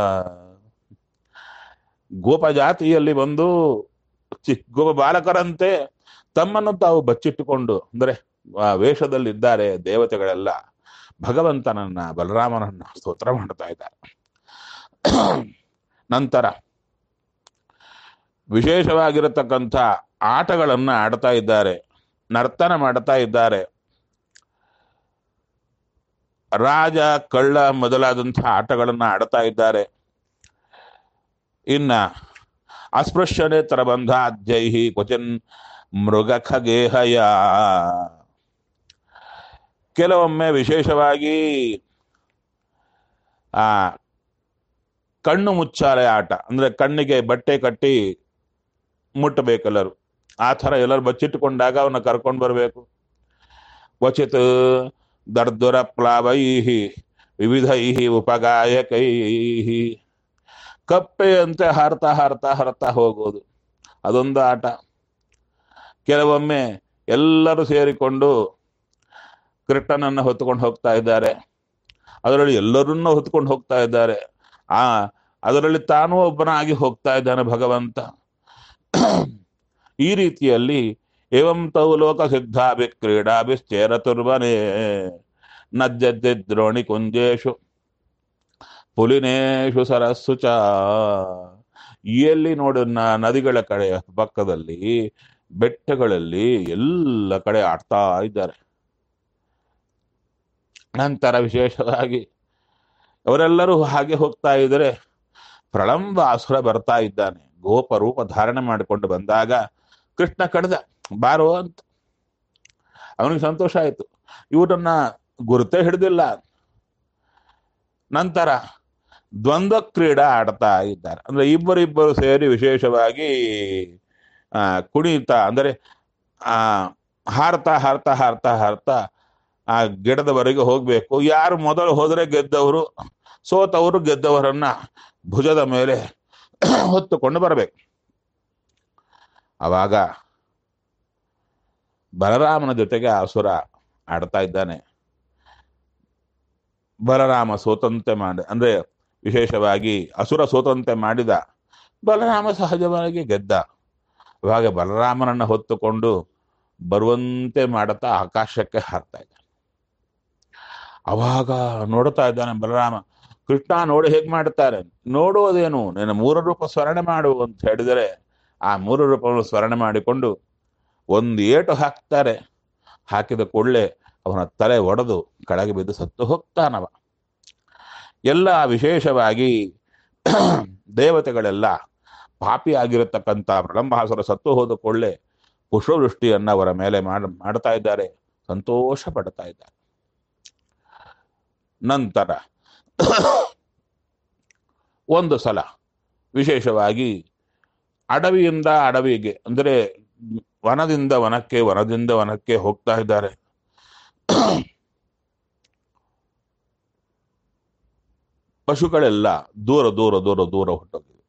ಗೋಪಜಾತಿಯಲ್ಲಿ ಬಂದು ಚಿಕ್ಕ ಗೋಪ ಬಾಲಕರಂತೆ ತಮ್ಮನ್ನು ತಾವು ಬಚ್ಚಿಟ್ಟುಕೊಂಡು, ಅಂದರೆ ವೇಷದಲ್ಲಿದ್ದಾರೆ ದೇವತೆಗಳೆಲ್ಲ ಭಗವಂತನನ್ನ ಬಲರಾಮನನ್ನ ಸ್ತೋತ್ರ ಮಾಡ್ತಾ ಇದ್ದಾರೆ. ನಂತರ ವಿಶೇಷವಾಗಿರತಕ್ಕಂಥ ಆಟಗಳನ್ನ ಆಡ್ತಾ ಇದ್ದಾರೆ, ನರ್ತನ ಮಾಡ್ತಾ ಇದ್ದಾರೆ. ರಾಜ ಕಳ್ಳ ಮೊದಲಾದಂಥ ಆಟಗಳನ್ನ ಆಡ್ತಾ ಇದ್ದಾರೆ. ಇನ್ನ ಅಸ್ಪೃಶ್ಯನೆ ತರಬಂಧಾದ್ಯೈಹಿ ಕ್ವಚಿನ್ ಮೃಗ ಖಗೇಹಯ. ಕೆಲವೊಮ್ಮೆ ವಿಶೇಷವಾಗಿ ಆ ಕಣ್ಣು ಮುಚ್ಚಾಲೆ ಆಟ, ಅಂದ್ರೆ ಕಣ್ಣಿಗೆ ಬಟ್ಟೆ ಕಟ್ಟಿ ಮುಟ್ಟಬೇಕೆಲ್ಲರೂ. ಆ ಥರ ಎಲ್ಲರೂ ಬಚ್ಚಿಟ್ಟುಕೊಂಡಾಗ ಅವನ್ನ ಕರ್ಕೊಂಡು ಬರಬೇಕು. ಕ್ವಚಿತ್ ದರ್ದುರ ಪ್ಲಾವೈಹಿ ವಿವಿಧೈಹಿ ಉಪಗಾಯಕೈಹಿ. ಕಪ್ಪೆಯಂತೆ ಹಾರ್ತಾ ಹಾರ್ತಾ ಹಾರ್ತಾ ಹೋಗೋದು, ಅದೊಂದು ಆಟ. ಕೆಲವೊಮ್ಮೆ ಎಲ್ಲರೂ ಸೇರಿಕೊಂಡು ಕೃಷ್ಣನನ್ನು ಹೊತ್ತುಕೊಂಡು ಹೋಗ್ತಾ ಇದ್ದಾರೆ. ಅದರಲ್ಲಿ ಎಲ್ಲರನ್ನೂ ಹೊತ್ಕೊಂಡು ಹೋಗ್ತಾ ಇದ್ದಾರೆ. ಆ ಅದರಲ್ಲಿ ತಾನೂ ಒಬ್ಬನಾಗಿ ಹೋಗ್ತಾ ಇದ್ದಾನೆ ಭಗವಂತ. ಈ ರೀತಿಯಲ್ಲಿ ಏವಂ ತೌ ಲೋಕ ಸಿದ್ಧಾಭಿ ಕ್ರೀಡಾಭಿಶ್ಚೇರತುರ್ವನೇ ನಜ್ಜದ್ದೆ ದ್ರೋಣಿ ಕುಂಜೇಶು ಪುಲಿನೇಶು ಸರಸ್ಸು ಚ. ಎಲ್ಲಿ ನೋಡು ನದಿಗಳ ಕಡೆ ಪಕ್ಕದಲ್ಲಿ, ಬೆಟ್ಟಗಳಲ್ಲಿ ಎಲ್ಲ ಕಡೆ ಆಡ್ತಾ ಇದ್ದಾರೆ. ನಂತರ ವಿಶೇಷವಾಗಿ ಅವರೆಲ್ಲರೂ ಹಾಗೆ ಹೋಗ್ತಾ ಇದ್ರೆ ಪ್ರಳಂಬ ಅಸುರ ಬರ್ತಾ ಇದ್ದಾನೆ. ಗೋಪ ರೂಪ ಧಾರಣೆ ಮಾಡಿಕೊಂಡು ಬಂದಾಗ ಕೃಷ್ಣ ಕಡ್ದ ಬಾರೋ ಅಂತ. ಅವನಿಗೆ ಸಂತೋಷ ಆಯ್ತು, ಇವರನ್ನ ಗುರುತೇ ಹಿಡಿದಿಲ್ಲ. ನಂತರ ದ್ವಂದ್ವ ಕ್ರೀಡಾ ಆಡ್ತಾ ಇದ್ದಾರೆ. ಅಂದ್ರೆ ಇಬ್ಬರಿಬ್ಬರು ಸೇರಿ ವಿಶೇಷವಾಗಿ ಆ ಕುಣಿತ, ಅಂದರೆ ಆ ಹಾರ್ತಾ ಹಾರ್ತಾ ಹಾರ್ತಾ ಹಾರ್ತಾ ಆ ಗಿಡದವರೆಗೆ ಹೋಗ್ಬೇಕು. ಯಾರು ಮೊದಲು ಹೋದ್ರೆ ಗೆದ್ದವರು, ಸೋತವರು ಗೆದ್ದವರನ್ನ ಭುಜದ ಮೇಲೆ ಹೊತ್ತುಕೊಂಡು ಬರಬೇಕು. ಅವಾಗ ಬಲರಾಮನ ಜೊತೆಗೆ ಅಸುರ ಆಡ್ತಾ ಇದ್ದಾನೆ. ಬಲರಾಮ ಸೋತಂತೆ ಮಾಡಿ ಅಂದ್ರೆ ವಿಶೇಷವಾಗಿ ಅಸುರ ಸೋತಂತೆ ಮಾಡಿದ, ಬಲರಾಮ ಸಹಜವಾಗಿ ಗೆದ್ದ. ಅವಾಗ ಬಲರಾಮನನ್ನ ಹೊತ್ತುಕೊಂಡು ಬರುವಂತೆ ಮಾಡುತ್ತಾ ಆಕಾಶಕ್ಕೆ ಹಾರ್ತಾ ಇದ್ದಾನೆ. ಅವಾಗ ನೋಡ್ತಾ ಇದ್ದಾನೆ ಬಲರಾಮ. ಕೃಷ್ಣ ನೋಡಿ ಹೇಗೆ ಮಾಡ್ತಾರೆ, ನೋಡುವುದೇನು, ನಿನ್ನ ಮೂರು ರೂಪ ಸ್ಮರಣೆ ಮಾಡು ಅಂತ ಹೇಳಿದರೆ ಆ ಮೂರು ರೂಪವನ್ನು ಸ್ಮರಣೆ ಮಾಡಿಕೊಂಡು ಒಂದು ಏಟು ಹಾಕ್ತಾರೆ. ಹಾಕಿದ ಕೂಡಲೇ ಅವನ ತಲೆ ಒಡೆದು ಕೆಳಗೆ ಬಿದ್ದು ಸತ್ತು ಹೋಗ್ತಾನವ. ಎಲ್ಲ ವಿಶೇಷವಾಗಿ ದೇವತೆಗಳೆಲ್ಲ ಪಾಪಿ ಆಗಿರತಕ್ಕಂಥ ಪ್ರಲಂಬಾಸುರ ಸತ್ತು ಹೋದ ಕೂಡಲೇ ಪುಷ್ಪವೃಷ್ಟಿಯನ್ನು ಅವರ ಮೇಲೆ ಮಾಡ ಮಾಡ್ತಾ ಇದ್ದಾರೆ, ಸಂತೋಷ ಪಡ್ತಾ ಇದ್ದಾರೆ. ನಂತರ ಒಂದು ಸಲ ವಿಶೇಷವಾಗಿ ಅಡವಿಯಿಂದ ಅಡವಿಗೆ ಅಂದರೆ ವನದಿಂದ ವನಕ್ಕೆ ವನದಿಂದ ವನಕ್ಕೆ ಹೋಗ್ತಾ ಇದ್ದಾರೆ. ಪಶುಗಳೆಲ್ಲ ದೂರ ದೂರ ದೂರ ದೂರ ಹೊಟ್ಟೋಗಿವೆ.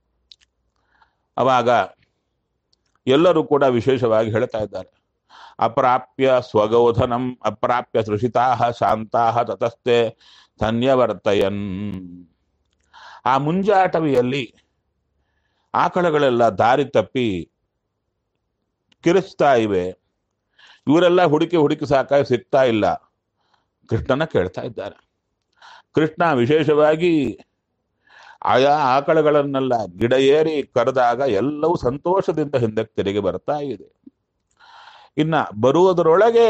ಅವಾಗ ಎಲ್ಲರೂ ಕೂಡ ವಿಶೇಷವಾಗಿ ಹೇಳ್ತಾ ಇದ್ದಾರೆ, ಅಪ್ರಾಪ್ಯ ಸ್ವಗೋಧನಂ ಅಪ್ರಾಪ್ಯ ತೃಷಿತಾ ಶಾಂತಾ ತತಸ್ಥೆ ಧನ್ಯವರ್ತಯನ್. ಆ ಮುಂಜಾಟವಿಯಲ್ಲಿ ಆಕಳಗಳೆಲ್ಲ ದಾರಿ ತಪ್ಪಿ ಕಿರಿಸ್ತಾ ಇವೆ. ಇವರೆಲ್ಲ ಹುಡುಕಿ ಹುಡುಕಿ ಸಾಕಾಗಿ ಸಿಗ್ತಾ ಇಲ್ಲ. ಕೃಷ್ಣನ ಕೇಳ್ತಾ ಇದ್ದಾರೆ. ಕೃಷ್ಣ ವಿಶೇಷವಾಗಿ ಆಯಾ ಆಕಳಗಳನ್ನೆಲ್ಲ ಗಿಡ ಏರಿ ಕರೆದಾಗ ಎಲ್ಲವೂ ಸಂತೋಷದಿಂದ ಹಿಂದಕ್ಕೆ ತಿರುಗಿ ಬರ್ತಾ ಇದೆ. ಇನ್ನ ಬರುವುದರೊಳಗೆ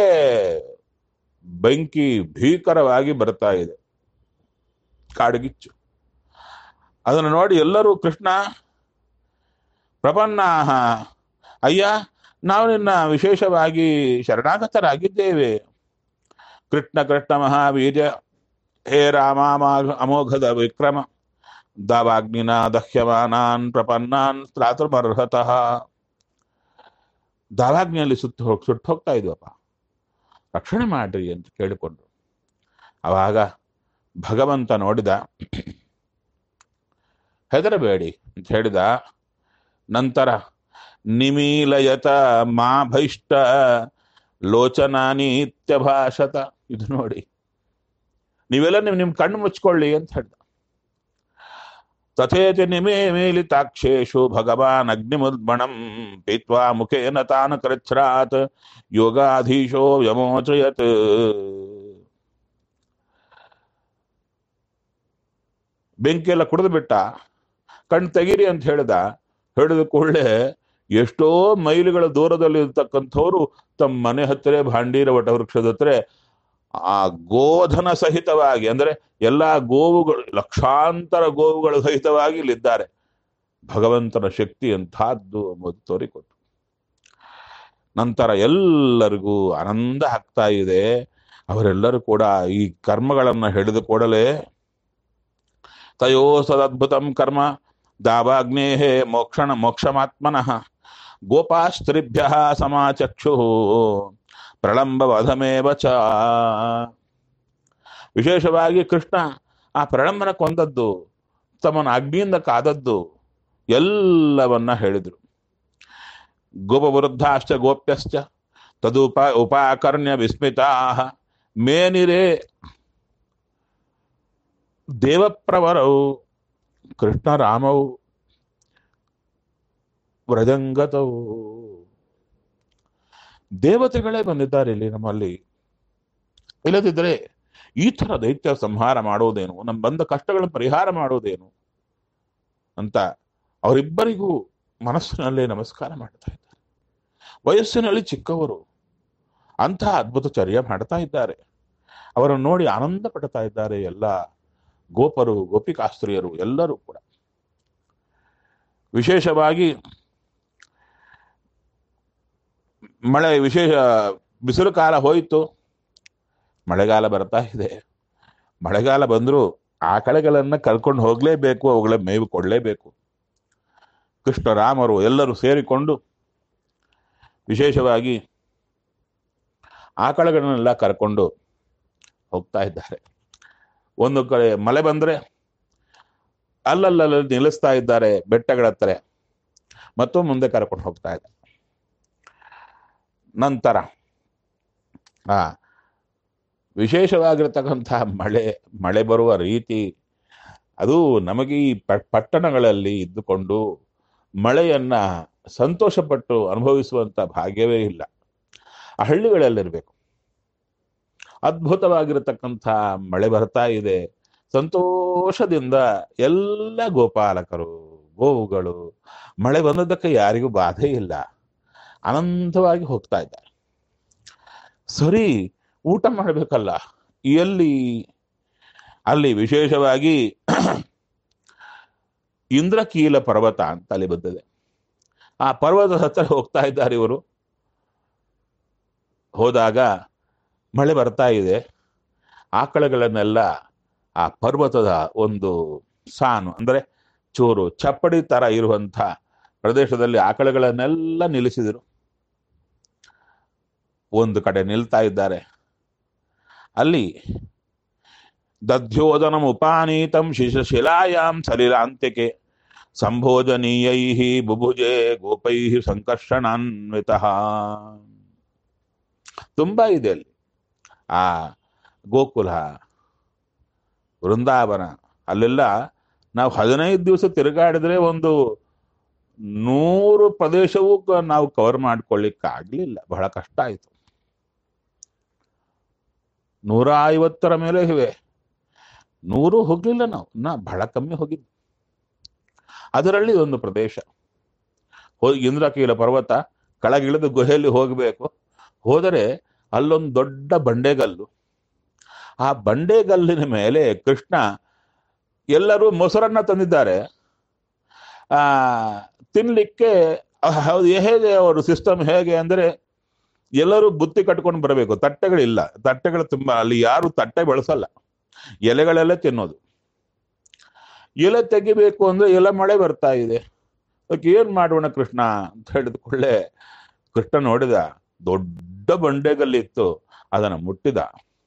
ಬೆಂಕಿ ಭೀಕರವಾಗಿ ಬರ್ತಾ ಇದೆ, ಕಾಡುಗಿಚ್ಚು. ಅದನ್ನು ನೋಡಿ ಎಲ್ಲರೂ ಕೃಷ್ಣ ಪ್ರಪನ್ನಾಹ, ಅಯ್ಯ ನಾವು ನಿನ್ನ ವಿಶೇಷವಾಗಿ ಶರಣಾಗತರಾಗಿದ್ದೇವೆ. ಕೃಷ್ಣ ಕೃಷ್ಣ ಮಹಾವೀರ್ಯ, ಹೇ ರಾಮ ಅಮೋಘದ ವಿಕ್ರಮ, ದಾವಾಗ್ನಿನ ದಹ್ಯಮಾನಾನ್ ಪ್ರಪನ್ನಾನ್ ತ್ರಾತುಮರ್ಹತಃ. ದಾವಾಗ್ನಿಯಲ್ಲಿ ಸುತ್ತು ಹೋಗಿ ಸುಟ್ಟು ಹೋಗ್ತಾ ಇದ್ವಪ್ಪ, ರಕ್ಷಣೆ ಮಾಡ್ರಿ ಅಂತ ಕೇಳಿಕೊಂಡ್ರು. ಅವಾಗ ಭಗವಂತ ನೋಡಿದ, ಹೆದರಬೇಡಿ ಅಂತ ಹೇಳಿದ. ನಂತರ ನಿಮೀಲಯತ ಮಾ ಭೈಷ್ಟ ಲೋಚನಾನೀತ್ಯ ಭಾಷತ. ಇದು ನೋಡಿ, ನೀವೆಲ್ಲ ನಿಮ್ ನಿಮ್ ಕಣ್ಣು ಮುಚ್ಕೊಳ್ಳಿ ಅಂತ ಹೇಳ್ದ. ತಥೇತಿ ನಿಮೇ ಮೇಲಿತಾಕ್ಷೇಷು ಭಗವಾನ್ ಅಗ್ನಿಮುದ್ಬಣಂ ಪೀತ್ವಾ ಮುಖೇನ ತಾನ ಕೃಚ್ಛ್ರಾತ್ ಯೋಗಾಧೀಶೋ ವ್ಯಮೋಚಯತ್. ಬೆಂಕಿಯೆಲ್ಲ ಕುಡಿದು ಬಿಟ್ಟ, ಕಣ್ ತೆಗೀರಿ ಅಂತ ಹೇಳ್ದ. ಹೇಳಿದ ಕೂಡಲೇ ಎಷ್ಟೋ ಮೈಲುಗಳ ದೂರದಲ್ಲಿ ಇರ್ತಕ್ಕಂಥವ್ರು ತಮ್ಮ ಮನೆ ಹತ್ತಿರ ಭಾಂಡೀರ ವಟವೃಕ್ಷದ ಹತ್ರ ಆ ಗೋಧನ ಸಹಿತವಾಗಿ ಅಂದ್ರೆ ಎಲ್ಲಾ ಗೋವುಗಳು, ಲಕ್ಷಾಂತರ ಗೋವುಗಳು ಸಹಿತವಾಗಿ ಇಲ್ಲಿದ್ದಾರೆ. ಭಗವಂತನ ಶಕ್ತಿ ಎಂಥದ್ದು ಎಂಬುದು ತೋರಿಕೊಟ್ಟು. ನಂತರ ಎಲ್ಲರಿಗೂ ಆನಂದ ಆಗ್ತಾ ಇದೆ. ಅವರೆಲ್ಲರೂ ಕೂಡ ಈ ಕರ್ಮಗಳನ್ನ ಹಿಡಿದು ಕೂಡಲೇ ತಯೋ ಸದದ್ಭುತಂ ಕರ್ಮ ದಾವಾಗ್ನೇಹೇ ಮೋಕ್ಷಣ ಮೋಕ್ಷಮಾತ್ಮನಃ ಗೋಪಾಸ್ತ್ರಿಭ್ಯ ಸಮಾಚಕ್ಷು ಪ್ರಳಂಬ ವಧಮೇವ ಚ. ವಿಶೇಷವಾಗಿ ಕೃಷ್ಣ ಆ ಪ್ರಳಂಬನ ಕೊಂದದ್ದು, ತಮ್ಮನ ಅಗ್ನಿಯಿಂದ ಕಾದದ್ದು ಎಲ್ಲವನ್ನ ಹೇಳಿದ್ರು. ಗೋಪವೃದ್ಧಾಶ್ಚ ಗೋಪ್ಯಶ್ಚ ತದುಪ ಉಪಾಕರ್ಣ್ಯ ವಿಸ್ಮಿತಾ ಮೇನಿರೇ ದೇವಪ್ರವರವು ಕೃಷ್ಣರಾಮವು ವ್ರಜಂಗತವು. ದೇವತೆಗಳೇ ಬಂದಿದ್ದಾರೆ ಇಲ್ಲಿ ನಮ್ಮಲ್ಲಿ. ಇಲ್ಲದಿದ್ದರೆ ಈ ತರ ದೈತ್ಯ ಸಂಹಾರ ಮಾಡುವುದೇನು, ನಮ್ಮ ಬಂದ ಕಷ್ಟಗಳನ್ನು ಪರಿಹಾರ ಮಾಡುವುದೇನು ಅಂತ ಅವರಿಬ್ಬರಿಗೂ ಮನಸ್ಸಿನಲ್ಲೇ ನಮಸ್ಕಾರ ಮಾಡ್ತಾ ಇದ್ದಾರೆ. ವಯಸ್ಸಿನಲ್ಲಿ ಚಿಕ್ಕವರು, ಅಂತಹ ಅದ್ಭುತ ಚರ್ಯ ಮಾಡ್ತಾ ಇದ್ದಾರೆ. ಅವರನ್ನು ನೋಡಿ ಆನಂದ ಪಡ್ತಾ ಇದ್ದಾರೆ ಎಲ್ಲ ಗೋಪರು, ಗೋಪಿಕಾಸ್ತ್ರೀಯರು ಎಲ್ಲರೂ ಕೂಡ. ವಿಶೇಷವಾಗಿ ಮಳೆ, ವಿಶೇಷ ಬಿಸಿಲು ಕಾಲ ಹೋಯಿತು, ಮಳೆಗಾಲ ಬರ್ತಾ ಇದೆ. ಮಳೆಗಾಲ ಬಂದರೂ ಆಕಳೆಗಳನ್ನ ಕರ್ಕೊಂಡು ಹೋಗ್ಲೇಬೇಕು, ಅವುಗಳ ಮೇವು ಕೊಡಲೇಬೇಕು. ಕೃಷ್ಣರಾಮರು ಎಲ್ಲರೂ ಸೇರಿಕೊಂಡು ವಿಶೇಷವಾಗಿ ಆಕಳಗಳನ್ನೆಲ್ಲ ಕರ್ಕೊಂಡು ಹೋಗ್ತಾ ಇದ್ದಾರೆ. ಒಂದು ಕಡೆ ಮಳೆ ಬಂದ್ರೆ ಅಲ್ಲಲ್ಲಲ್ಲಿ ನಿಲ್ಲಿಸ್ತಾ ಇದ್ದಾರೆ ಬೆಟ್ಟಗಳ ಹತ್ರ, ಮತ್ತು ಮುಂದೆ ಕರ್ಕೊಂಡು ಹೋಗ್ತಾ ಇದ್ದಾರೆ. ನಂತರ ಆ ವಿಶೇಷವಾಗಿರ್ತಕ್ಕಂತಹ ಮಳೆ ಮಳೆ ಬರುವ ರೀತಿ ಅದು ನಮಗೆ ಈ ಪಟ್ಟಣಗಳಲ್ಲಿ ಇದ್ದುಕೊಂಡು ಮಳೆಯನ್ನ ಸಂತೋಷಪಟ್ಟು ಅನುಭವಿಸುವಂತ ಭಾಗ್ಯವೇ ಇಲ್ಲ. ಆ ಹಳ್ಳಿಗಳಲ್ಲಿರ್ಬೇಕು. ಅದ್ಭುತವಾಗಿರತಕ್ಕಂಥ ಮಳೆ ಬರ್ತಾ ಇದೆ, ಸಂತೋಷದಿಂದ ಎಲ್ಲ ಗೋಪಾಲಕರು ಗೋವುಗಳು ಮಳೆ ಬಂದದ್ದಕ್ಕೆ ಯಾರಿಗೂ ಬಾಧೆ ಇಲ್ಲ, ಅನಂತವಾಗಿ ಹೋಗ್ತಾ ಇದ್ದಾರೆ. ಸರಿ, ಊಟ ಮಾಡಬೇಕಲ್ಲ, ಎಲ್ಲಿ? ಅಲ್ಲಿ ವಿಶೇಷವಾಗಿ ಇಂದ್ರಕೀಲ ಪರ್ವತ ಅಂತ ಅಲ್ಲಿ ಬಂದಿದೆ. ಆ ಪರ್ವತದ ಹತ್ರ ಹೋಗ್ತಾ ಇದ್ದಾರೆ ಇವರು. ಹೋದಾಗ ಮಳೆ ಬರ್ತಾ ಇದೆ. ಆಕಳಗಳನ್ನೆಲ್ಲ ಆ ಪರ್ವತದ ಒಂದು ಸಾನು ಅಂದ್ರೆ ಚೂರು ಚಪ್ಪಡಿ ತರ ಇರುವಂಥ ಪ್ರದೇಶದಲ್ಲಿ ಆಕಳಗಳನ್ನೆಲ್ಲ ನಿಲ್ಲಿಸಿದರು. ಒಂದು ಕಡೆ ನಿಲ್ತಾ ಇದ್ದಾರೆ. ಅಲ್ಲಿ ದಧ್ಯೋದನಂ ಉಪಾನೀತಂ ಶಿಶಿಲಾಯಾಂ ಸಲಿಲಾಂತಿಕೆ ಸಂಭೋಜನೀಯೈ ಬುಭುಜೆ ಗೋಪೈ ಸಂಕರ್ಷಣಾನ್ವಿತಃ. ತುಂಬಾ ಇದೆ ಅಲ್ಲಿ. ಆ ಗೋಕುಲ, ವೃಂದಾವನ, ಅಲ್ಲೆಲ್ಲ ನಾವು ಹದಿನೈದು ದಿವಸ ತಿರುಗಾಡಿದ್ರೆ ಒಂದು ನೂರು ಪ್ರದೇಶವೂ ನಾವು ಕವರ್ ಮಾಡ್ಕೊಳ್ಳಿಕ್ಕೆ ಆಗ್ಲಿಲ್ಲ, ಬಹಳ ಕಷ್ಟ ಆಯ್ತು. ನೂರ ಐವತ್ತರ ಮೇಲೆ ಇವೆ. ನೂರು ಹೋಗ್ಲಿಲ್ಲ ನಾವು, ನಾ ಬಹಳ ಕಮ್ಮಿ ಹೋಗಿದ್ವಿ. ಅದರಲ್ಲಿ ಒಂದು ಪ್ರದೇಶ ಹೋಗಿ ಇಂದ್ರಕೀಲ ಪರ್ವತ ಕೆಳಗಿಳಿದು ಗುಹೆಯಲ್ಲಿ ಹೋಗಬೇಕು. ಹೋದರೆ ಅಲ್ಲೊಂದು ದೊಡ್ಡ ಬಂಡೆಗಲ್ಲು. ಆ ಬಂಡೆಗಲ್ಲಿನ ಮೇಲೆ ಕೃಷ್ಣ, ಎಲ್ಲರೂ ಮೊಸರನ್ನ ತಂದಿದ್ದಾರೆ. ಆ ತಿನ್ಲಿಕ್ಕೆ ಹೌದು, ಹೇಗೆ ಅವರು ಸಿಸ್ಟಮ್ ಹೇಗೆ ಅಂದರೆ ಎಲ್ಲರೂ ಬುತ್ತಿ ಕಟ್ಕೊಂಡು ಬರಬೇಕು, ತಟ್ಟೆಗಳಿಲ್ಲ. ತಟ್ಟೆಗಳು ತುಂಬಾ, ಅಲ್ಲಿ ಯಾರು ತಟ್ಟೆ ಬಳಸಲ್ಲ, ಎಲೆಗಳೆಲ್ಲ ತಿನ್ನೋದು. ಎಲೆ ತೆಗಿಬೇಕು ಅಂದ್ರೆ ಎಲೆ ಮಳೆ ಬರ್ತಾ ಇದೆ, ಅದಕ್ಕೆ ಏನ್ ಮಾಡೋಣ ಕೃಷ್ಣ ಅಂತ ಹೇಳಿದ್ಕೊಳ್ಳೆ ಕೃಷ್ಣ ನೋಡಿದ, ದೊಡ್ಡ ಬಂಡೆಗಲ್ಲಿತ್ತು, ಅದನ್ನ ಮುಟ್ಟಿದ,